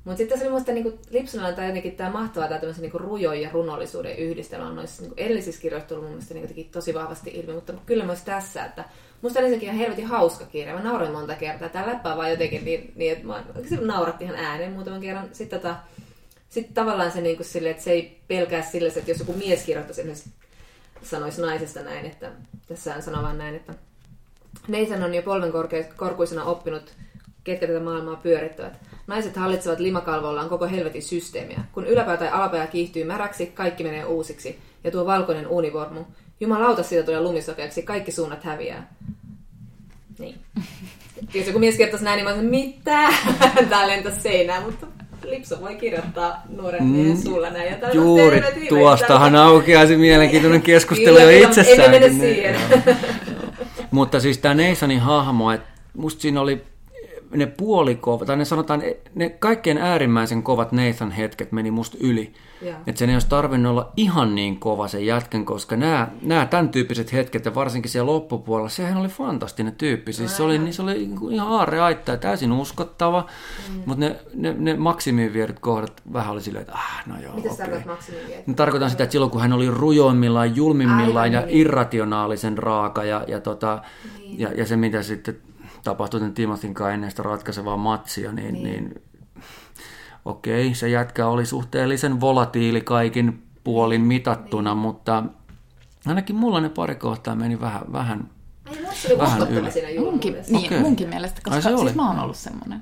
Mutta sitten se oli musta niinku, Lipsonilla tai jotenkin tämä mahtavaa tämä tämmöisen niinku rujon ja runollisuuden yhdistelmä on noissa niinku edellisissä kirjoissa tullut mun mielestä niinku, tosi vahvasti ilmi, mutta kyllä myös tässä, että musta oli sekin ihan helvetin hauska kirja. Mä nauroin monta kertaa. Tää läppää vaan jotenkin niin, niin että mä nauratti ihan ääneen muutaman kerran. Sitten tota, sit tavallaan se niinku silleen, että se ei pelkää sille, että jos joku mies kirjoittaisi esimerkiksi sanoisi naisesta näin, että tässä sanoo vaan näin, että Nathan on jo polvenkorkuisena oppinut, ketkä tätä maailmaa pyörittävät. Naiset hallitsevat limakalvollaan koko helvetin systeemiä. Kun yläpää tai alapää kiihtyy märäksi, kaikki menee uusiksi. Ja tuo valkoinen univormu. Jumalauta, siitä tulee lumisokeaksi, kaikki suunnat häviää. Niin. Jos joku mies kertoisi näin, niin mä olisin, mitä? Tää lentäisi seinään, mutta Lipso voi kirjoittaa nuoren miehen suulla näin. Ja juuri tuostahan aukeaa se mielenkiintoinen keskustelu jo itsessään. Emme mene siihen. Mutta siis tämä Nathanin hahmo, että musta siinä oli ne puolikovat, tai ne sanotaan, ne kaikkein äärimmäisen kovat Nathan hetket meni musta yli. Että sen ei olisi tarvinnut olla ihan niin kova sen jätken, koska nämä, nämä tämän tyyppiset hetket, ja varsinkin siellä loppupuolella, sehän oli fantastinen tyyppi. Siis se oli, niin se oli ihan aarreaitta ja täysin uskottava, mm. mutta ne, ne, ne maksimiin viedyt kohdat vähän oli silleen, että ah, no joo, mitä okei. tarkoitat maksimiin viedyt? Tarkoitan sitä, että silloin kun hän oli rujoimmillaan, julmimmillaan Aivan, ja niin. irrationaalisen raaka, ja, ja, tota, niin. ja, ja se mitä sitten tapahtui Timothyn kanssa ennen sitä ratkaisevaa matsia, niin, niin. niin okei, se jätkä oli suhteellisen volatiili kaikin puolin mitattuna, niin. mutta ainakin mulla ne pari kohtaa meni vähän, vähän, Ai, se vähän yli. Munkin, niin, okay. munkin mielestä, koska Ai, siis mä oon ollut semmoinen.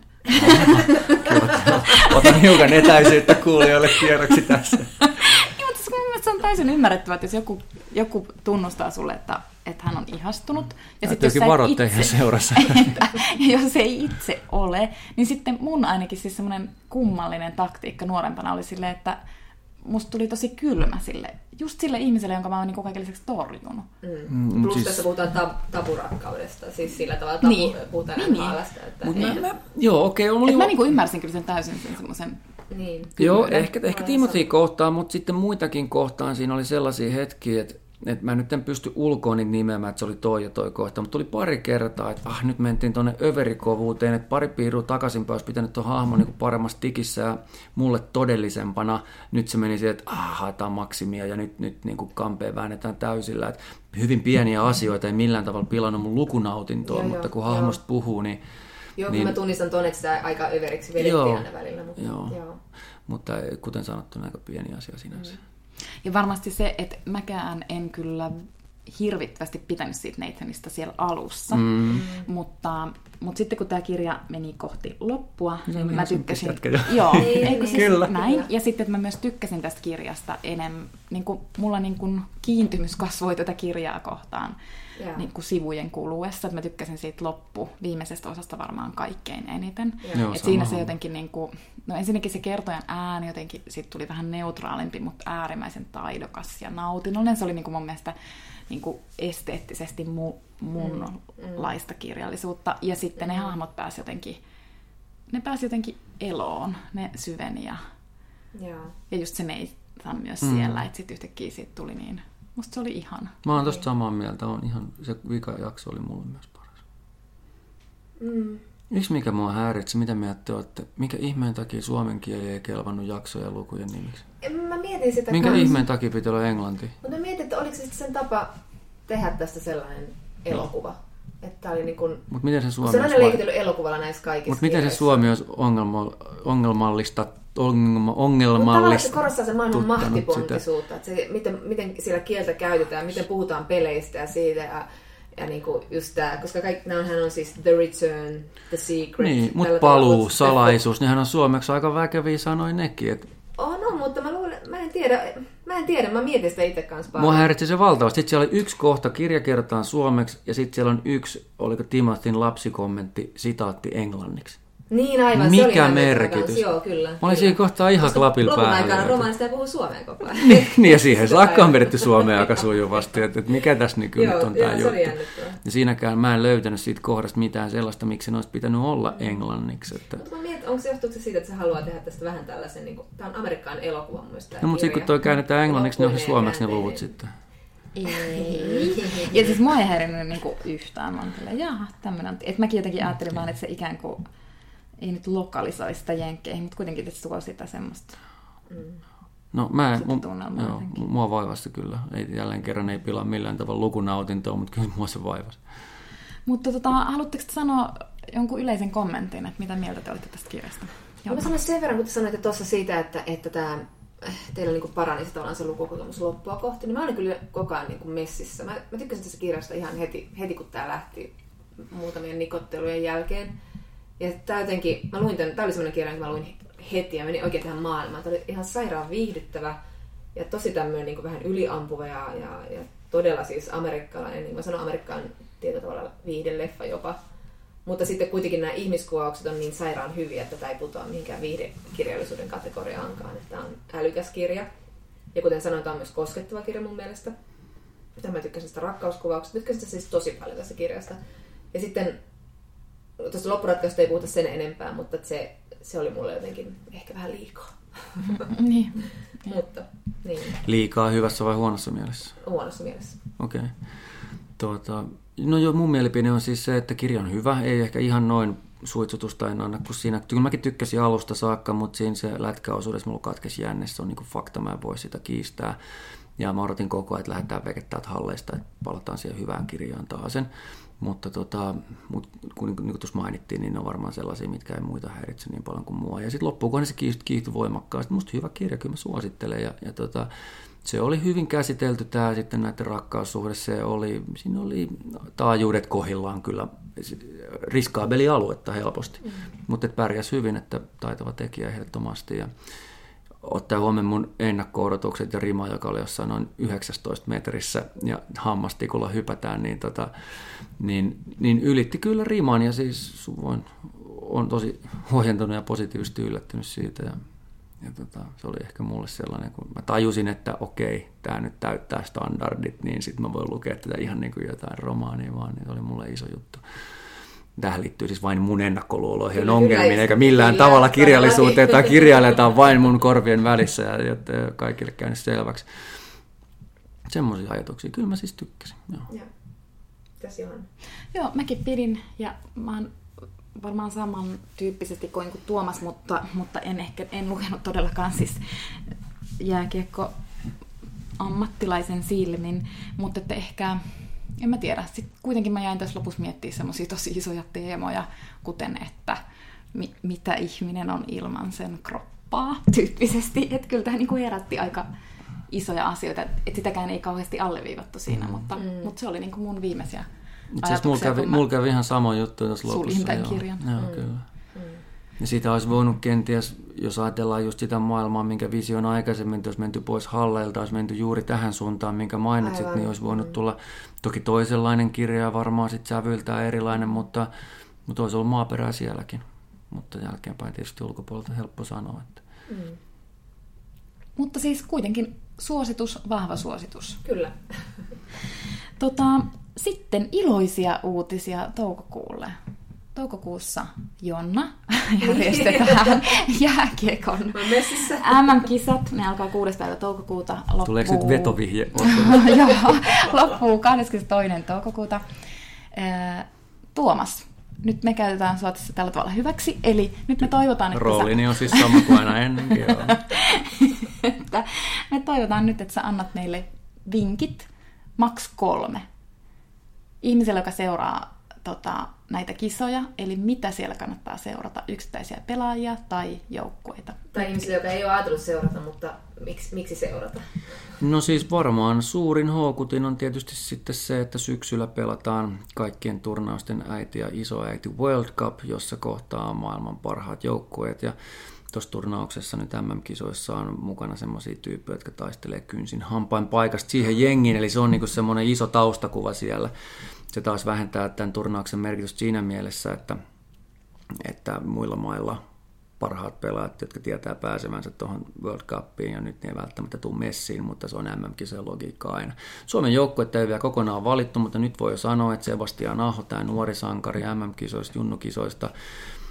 Otan hiukan etäisyyttä kuulijoille tiedoksi tässä. Niin, mutta mun mielestä se on täysin ymmärrettävää, että jos joku, joku tunnustaa sulle, että, että hän on ihastunut. Ja sitten jos varoitte ihan seurassa. Että, ja jos ei itse ole, niin sitten mun ainakin siis semmoinen kummallinen taktiikka nuorempana oli silleen, että musta tuli tosi kylmä sille, just sille ihmiselle, jonka mä oon niin kaiken lisäksi torjunut. Mm. Plus siis tässä puhutaan tab- taburakkaudesta, siis sillä tavalla tabu, niin. puhutaan niin. maalasta. Että Mut mä, mä, joo, okei. Okay, oli... Mä niin ymmärsin kyllä sen täysin sen semmoisen... Niin. Joo, ehkä, ehkä Timothy kohtaan, mutta sitten muitakin kohtaan siinä oli sellaisia hetkiä, että että mä nyt en pysty ulkoon niitä nimeämään, että se oli toi ja toi kohta, mutta tuli pari kertaa, että ah, nyt mentiin tuonne överikovuuteen, että pari piirua takaisinpäin olisi pitänyt tuon hahmon niin paremmassa tikissä ja mulle todellisempana. Nyt se meni siihen, että ah, haetaan maksimia ja nyt, nyt niin kuin kampeen väännetään täysillä. Että hyvin pieniä asioita ei millään tavalla pilannut mun lukunautintoa, joo, mutta kun hahmosta puhuu, niin... Joo, niin, mä tunnistan tuonne, että sitä aika överiksi vedettiin aina välillä. Mutta, joo. Joo. mutta kuten sanottu, aika pieni asia sinänsä. Mm. Ja varmasti se, että mäkään en kyllä hirvittävästi pitänyt siitä Nathanista siellä alussa, mm. mutta, mutta sitten kun tämä kirja meni kohti loppua, no, niin mä tykkäsin... Joo, eikö siis kyllä. Näin. Ja sitten, että mä myös tykkäsin tästä kirjasta enemmän. Niin kuin, mulla niin kuin kiintymys kasvoi tätä kirjaa kohtaan yeah. niin kuin sivujen kuluessa. Että mä tykkäsin siitä loppu viimeisestä osasta varmaan kaikkein eniten. Yeah. Joo, että siinä se jotenkin... Niin kuin, no ensinnäkin se kertojan ääni jotenkin siitä tuli vähän neutraalimpi, mutta äärimmäisen taidokas ja nautinnollinen. Se oli niin kuin mun mielestä niin kuin esteettisesti mu, munlaista kirjallisuutta. Ja sitten ne hahmot pääsi jotenkin, ne pääsi jotenkin eloon, ne syveni. Ja, yeah. ja just se Nathan myös mm. siellä, että sitten yhtäkkiä siitä tuli niin, musta se oli ihana. Mä oon tosta samaa mieltä, on ihan, se vika jakso oli mulle myös paras. Mm. Yksi mikä mua häiritsi, mitä mieltä te olette? Mikä ihmeen takia suomen kieli ei kelvannut jaksoja lukujen nimiksi? Mä mietin sitä Minkä kans. ihmeen takia pitää olla englanti? Mutta mä mietin, että oliko se sen tapa tehdä tästä sellainen elokuva. Että oli niin kuin... Mut miten se Suomi se on aina liikitellyt elokuvalla näissä kaikissa Mutta miten se Suomi olisi ongelma, ongelmallista, ongelma, ongelmallista se korostaa sen maailman mahtipontisuutta. Että se, miten, miten siellä kieltä käytetään, miten puhutaan peleistä ja siitä ja... Ja niinku just tää, koska kaikki nämähän on siis The Return, The Secret. Niin, mutta paluu, salaisuus, nehän on suomeksi aika väkeviä sanoja nekin. Et... Oh no, mutta mä luulen, mä en tiedä, mä en tiedä, mä mietin sitä itse kanssa paljon. Mua häiritsi se valtavasti. Sitten siellä oli yksi kohta, kirja kerrotaan suomeksi, ja sitten siellä on yksi, oliko Timothyn lapsikommentti, sitaatti englanniksi. Niin aivan, mikä se oli merkitys? Joo, kyllä. Mä olin siinä kohtaa ihan klapilla päällä. Lopun aikana romaanista puhuu suomea koko ajan. niin, ja siihen saakka on vedetty suomea aika sujuvasti, että, että mikä tässä niin kyllä nyt on tämä juttu. Ja siinäkään mä en löytänyt siitä kohdasta mitään sellaista, miksi ne olisi pitänyt olla englanniksi. Että... Mutta mä mietin, onko se johtuuko se siitä, että se haluaa tehdä tästä vähän tällaisen, niin kuin, tämä on amerikkalainen elokuva mun mielestä. No, mutta sitten kun toi käännetään englanniksi, niin on se suomeksi ne luvut sitten. Ei. Ja siis mua ei häirinyt niinku yhtään. Mä olin jaha, tämmönen. Että mäkin jotenkin ajattelin vaan, että se ikään kuin ei nyt lokalisoi sitä jenkkeihin, mutta kuitenkin se tuo sitä semmoista. Mm. No mä, mun, joo, mua vaivasi kyllä. Ei, jälleen kerran ei pilaa millään tavalla lukunautintoa, mutta kyllä mua se vaivasi. Mutta tota, haluatteko sanoa jonkun yleisen kommentin, että mitä mieltä te olitte tästä kirjasta? Mä sanoisin sen verran, kun te sanoitte tuossa siitä, että, että tämä, teillä niin kuin parani se, tavallaan se lukukokemus loppua kohti, niin mä olin kyllä koko ajan niin kuin messissä. Mä, mä tykkäsin tästä kirjasta ihan heti, heti kun tämä lähti muutamien nikottelujen jälkeen. Ja tää jotenkin, mä luin tämän, tää oli semmoinen kirja, jonka mä luin heti ja menin oikein tähän maailmaan. Tämä oli ihan sairaan viihdyttävä ja tosi tämmöinen niin kuin vähän yliampuva ja, ja, ja todella siis amerikkalainen, niin mä sanon Amerikkaan tietyllä tavalla viihdeleffa jopa. Mutta sitten kuitenkin nämä ihmiskuvaukset on niin sairaan hyviä, että tämä ei putoa mihinkään viihdekirjallisuuden kategoriaankaan. Tämä on älykäs kirja. Ja kuten sanoin, tämä on myös koskettava kirja mun mielestä. Mä tykkäsin sitä rakkauskuvauksesta. Tykkäsin sitä siis tosi paljon tästä kirjasta. Ja sitten tuosta loppuratkaisusta ei puhuta sen enempää, mutta se, se oli mulle jotenkin ehkä vähän liikaa. Niin. Mutta, niin. Liikaa hyvässä vai huonossa mielessä? Huonossa mielessä. Okei. Okay. Tuota, no joo, mun mielipide on siis se, että kirja on hyvä. Ei ehkä ihan noin suitsutusta en anna kuin siinä. Kyllä mäkin tykkäsin alusta saakka, mutta siinä se lätkäosuudessa mulla katkesi jänne. Se on niin kuin fakta, mä en voi sitä kiistää. Ja mä odotin koko ajan, että lähdetään vekettää halleista, että palataan siihen hyvään kirjaan taas sen. Mutta tota, mut, kun niin kuin tuossa mainittiin, niin ne on varmaan sellaisia, mitkä ei muita häiritse niin paljon kuin mua. Ja sitten loppuun se kiihtyi, kiihtyi voimakkaasti. Musta hyvä kirja, kyllä mä suosittelen. Ja, ja tota, se oli hyvin käsitelty tämä sitten näiden rakkaussuhde. Se oli, siinä oli taajuudet kohdillaan kyllä riskaabeli aluetta helposti. Mm. Mutta pärjäs hyvin, että taitava tekijä ehdottomasti. Ja ottaa huomioon mun ennakko-odotukset ja rima, joka oli jossain noin yhdeksäntoista metrissä ja hammastikulla hypätään, niin, tota, niin, niin ylitti kyllä riman ja siis voin, on tosi huojentunut ja positiivisesti yllättynyt siitä. Ja, ja tota, se oli ehkä mulle sellainen, kun mä tajusin, että okei, tämä nyt täyttää standardit, niin sitten mä voin lukea tätä ihan niin kuin jotain romaania vaan, niin se oli mulle iso juttu. Tähän liittyy siis vain mun ennakkoluuloihin ja ongelmiin, eikä millään kyllä, tavalla kirjallisuuteen tai kirjailijataan vain mun korvien välissä, ja jotta kaikille käynyt selväksi. Semmoisia ajatuksia. Kyllä mä siis tykkäsin. Joo. Joo. Mitäs Johanna? Joo, mäkin pidin, ja mä oon varmaan samantyyppisesti kuin Tuomas, mutta, mutta en ehkä en lukenut todellakaan siis jääkiekko ammattilaisen silmin, mutta että ehkä en mä tiedä. Sitten kuitenkin mä jäin tässä lopussa miettimään semmoisia tosi isoja teemoja, kuten että mi- mitä ihminen on ilman sen kroppaa tyyppisesti. Että kyllä tämä niinku herätti aika isoja asioita. Että sitäkään ei kauheasti alleviivattu siinä, mm. mutta, mm. mutta se oli niinku mun viimeisiä ajatuksia. Mulla kävi, mulla kävi ihan sama juttu tässä lopussa. Suljin tämän kirjan. Joo, mm. kyllä. Mm. Ja siitä olisi voinut kenties, jos ajatellaan just sitä maailmaa, minkä vision aikaisemmin, jos menty pois halleilta, olisi menty juuri tähän suuntaan, minkä mainitsit, aivan, niin olisi voinut tulla toki toisenlainen kirja, varmaan sitten sävyltään erilainen, mutta, mutta olisi ollut maaperää sielläkin. Mutta jälkeenpäin tietysti ulkopuolelta helppo sanoa. Että. Mm. Mutta siis kuitenkin suositus, vahva suositus. Kyllä. Tota, sitten iloisia uutisia toukokuulle. Toukokuussa Jonna järjestetään jääkiekon M M-kisat. Ne alkaa kuudes päivä toukokuuta. Loppuu... Tuleeko nyt vetovihje? Joo, loppuu kahdeskymmenestoinen toukokuuta. Tuomas, nyt me käytetään sinua tässä tällä tavalla hyväksi. Eli nyt me toivotaan, että roolini sä... on siis sama kuin aina ennenkin. että me toivotaan nyt, että sä annat meille vinkit, maks kolme. Ihmiselle, joka seuraa tota, näitä kisoja, eli mitä siellä kannattaa seurata, yksittäisiä pelaajia tai joukkueita. Tai ihmisille, joka ei ole ajatellut seurata, mutta miksi, miksi seurata? No siis varmaan suurin houkutin on tietysti sitten se, että syksyllä pelataan kaikkien turnausten äiti ja isoäiti World Cup, jossa kohtaa maailman parhaat joukkueet. Ja tuossa turnauksessa nyt M M-kisoissa on mukana semmoisia tyyppejä, jotka taistelee kynsin hampain paikasta siihen jengiin, eli se on niinku semmoinen iso taustakuva siellä. Se taas vähentää tämän turnauksen merkitystä siinä mielessä, että, että muilla mailla parhaat pelaajat, jotka tietää pääsevänsä tuohon World Cupiin, ja nyt ne ei välttämättä tule messiin, mutta se on M M-kisojen logiikka aina. Suomen joukkuetta ei vielä kokonaan valittu, mutta nyt voi jo sanoa, että Sebastian Aho, tämä nuori sankari M M-kisoista, junnukisoista,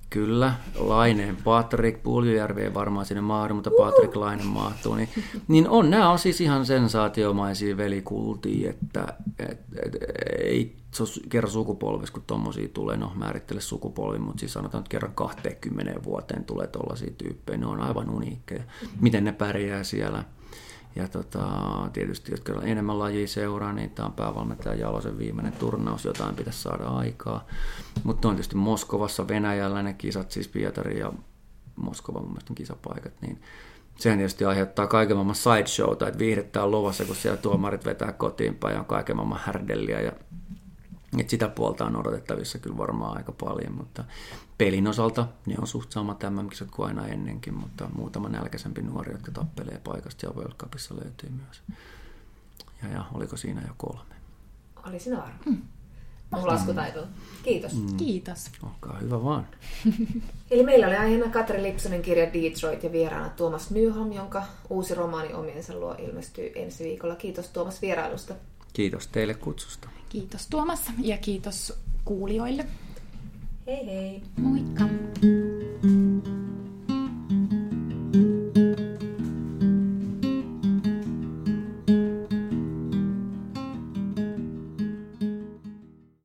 Kyllä, Laineen Patrik, Puljujärvi ei varmaan sinne mahdu, mutta Patrik Laine mahtuu. Niin, niin on, nämä on siis ihan sensaatiomaisia velikultia, että et, et, ei se ole kerran sukupolvessa, kun tommosia tulee, no määrittele sukupolvi, mutta siis sanotaan, että kerran kaksikymmentä vuoteen tulee tollaisia tyyppejä, ne on aivan uniikkeja. Miten ne pärjää siellä? Ja tota, tietysti, jotka enemmän lajia seuraa, niin tämä on päävalmentaja Jalosen viimeinen turnaus, jotain pitäisi saada aikaa. Mutta on tietysti Moskovassa, Venäjällä ne kisat, siis Pietari ja Moskova mun mielestä on kisapaikat, niin sehän tietysti aiheuttaa kaiken maailman sideshowta, että viihdettä on luvassa, kun siellä tuomarit vetää kotiin päin ja on kaiken maailman härdelliä. Ja, et sitä puolta on odotettavissa kyllä varmaan aika paljon, mutta pelin osalta ne on suht sama tämän kisat kuin aina ennenkin, mutta muutama nälkäisempi nuori, jotka tappelee paikasta ja World Cupissa löytyy myös. Ja, ja oliko siinä jo kolme? Oli siinä varmaan. Mm. Mun laskutaito. Kiitos. Mm. Kiitos. Olkaa hyvä vaan. Eli meillä oli aiheena Katri Lipsonen kirja Detroit ja vieraana Tuomas Nyholm, jonka uusi romaani Omiensa luo ilmestyy ensi viikolla. Kiitos Tuomas vierailusta. Kiitos teille kutsusta. Kiitos Tuomas ja kiitos kuulijoille. Hei hei. Moikka.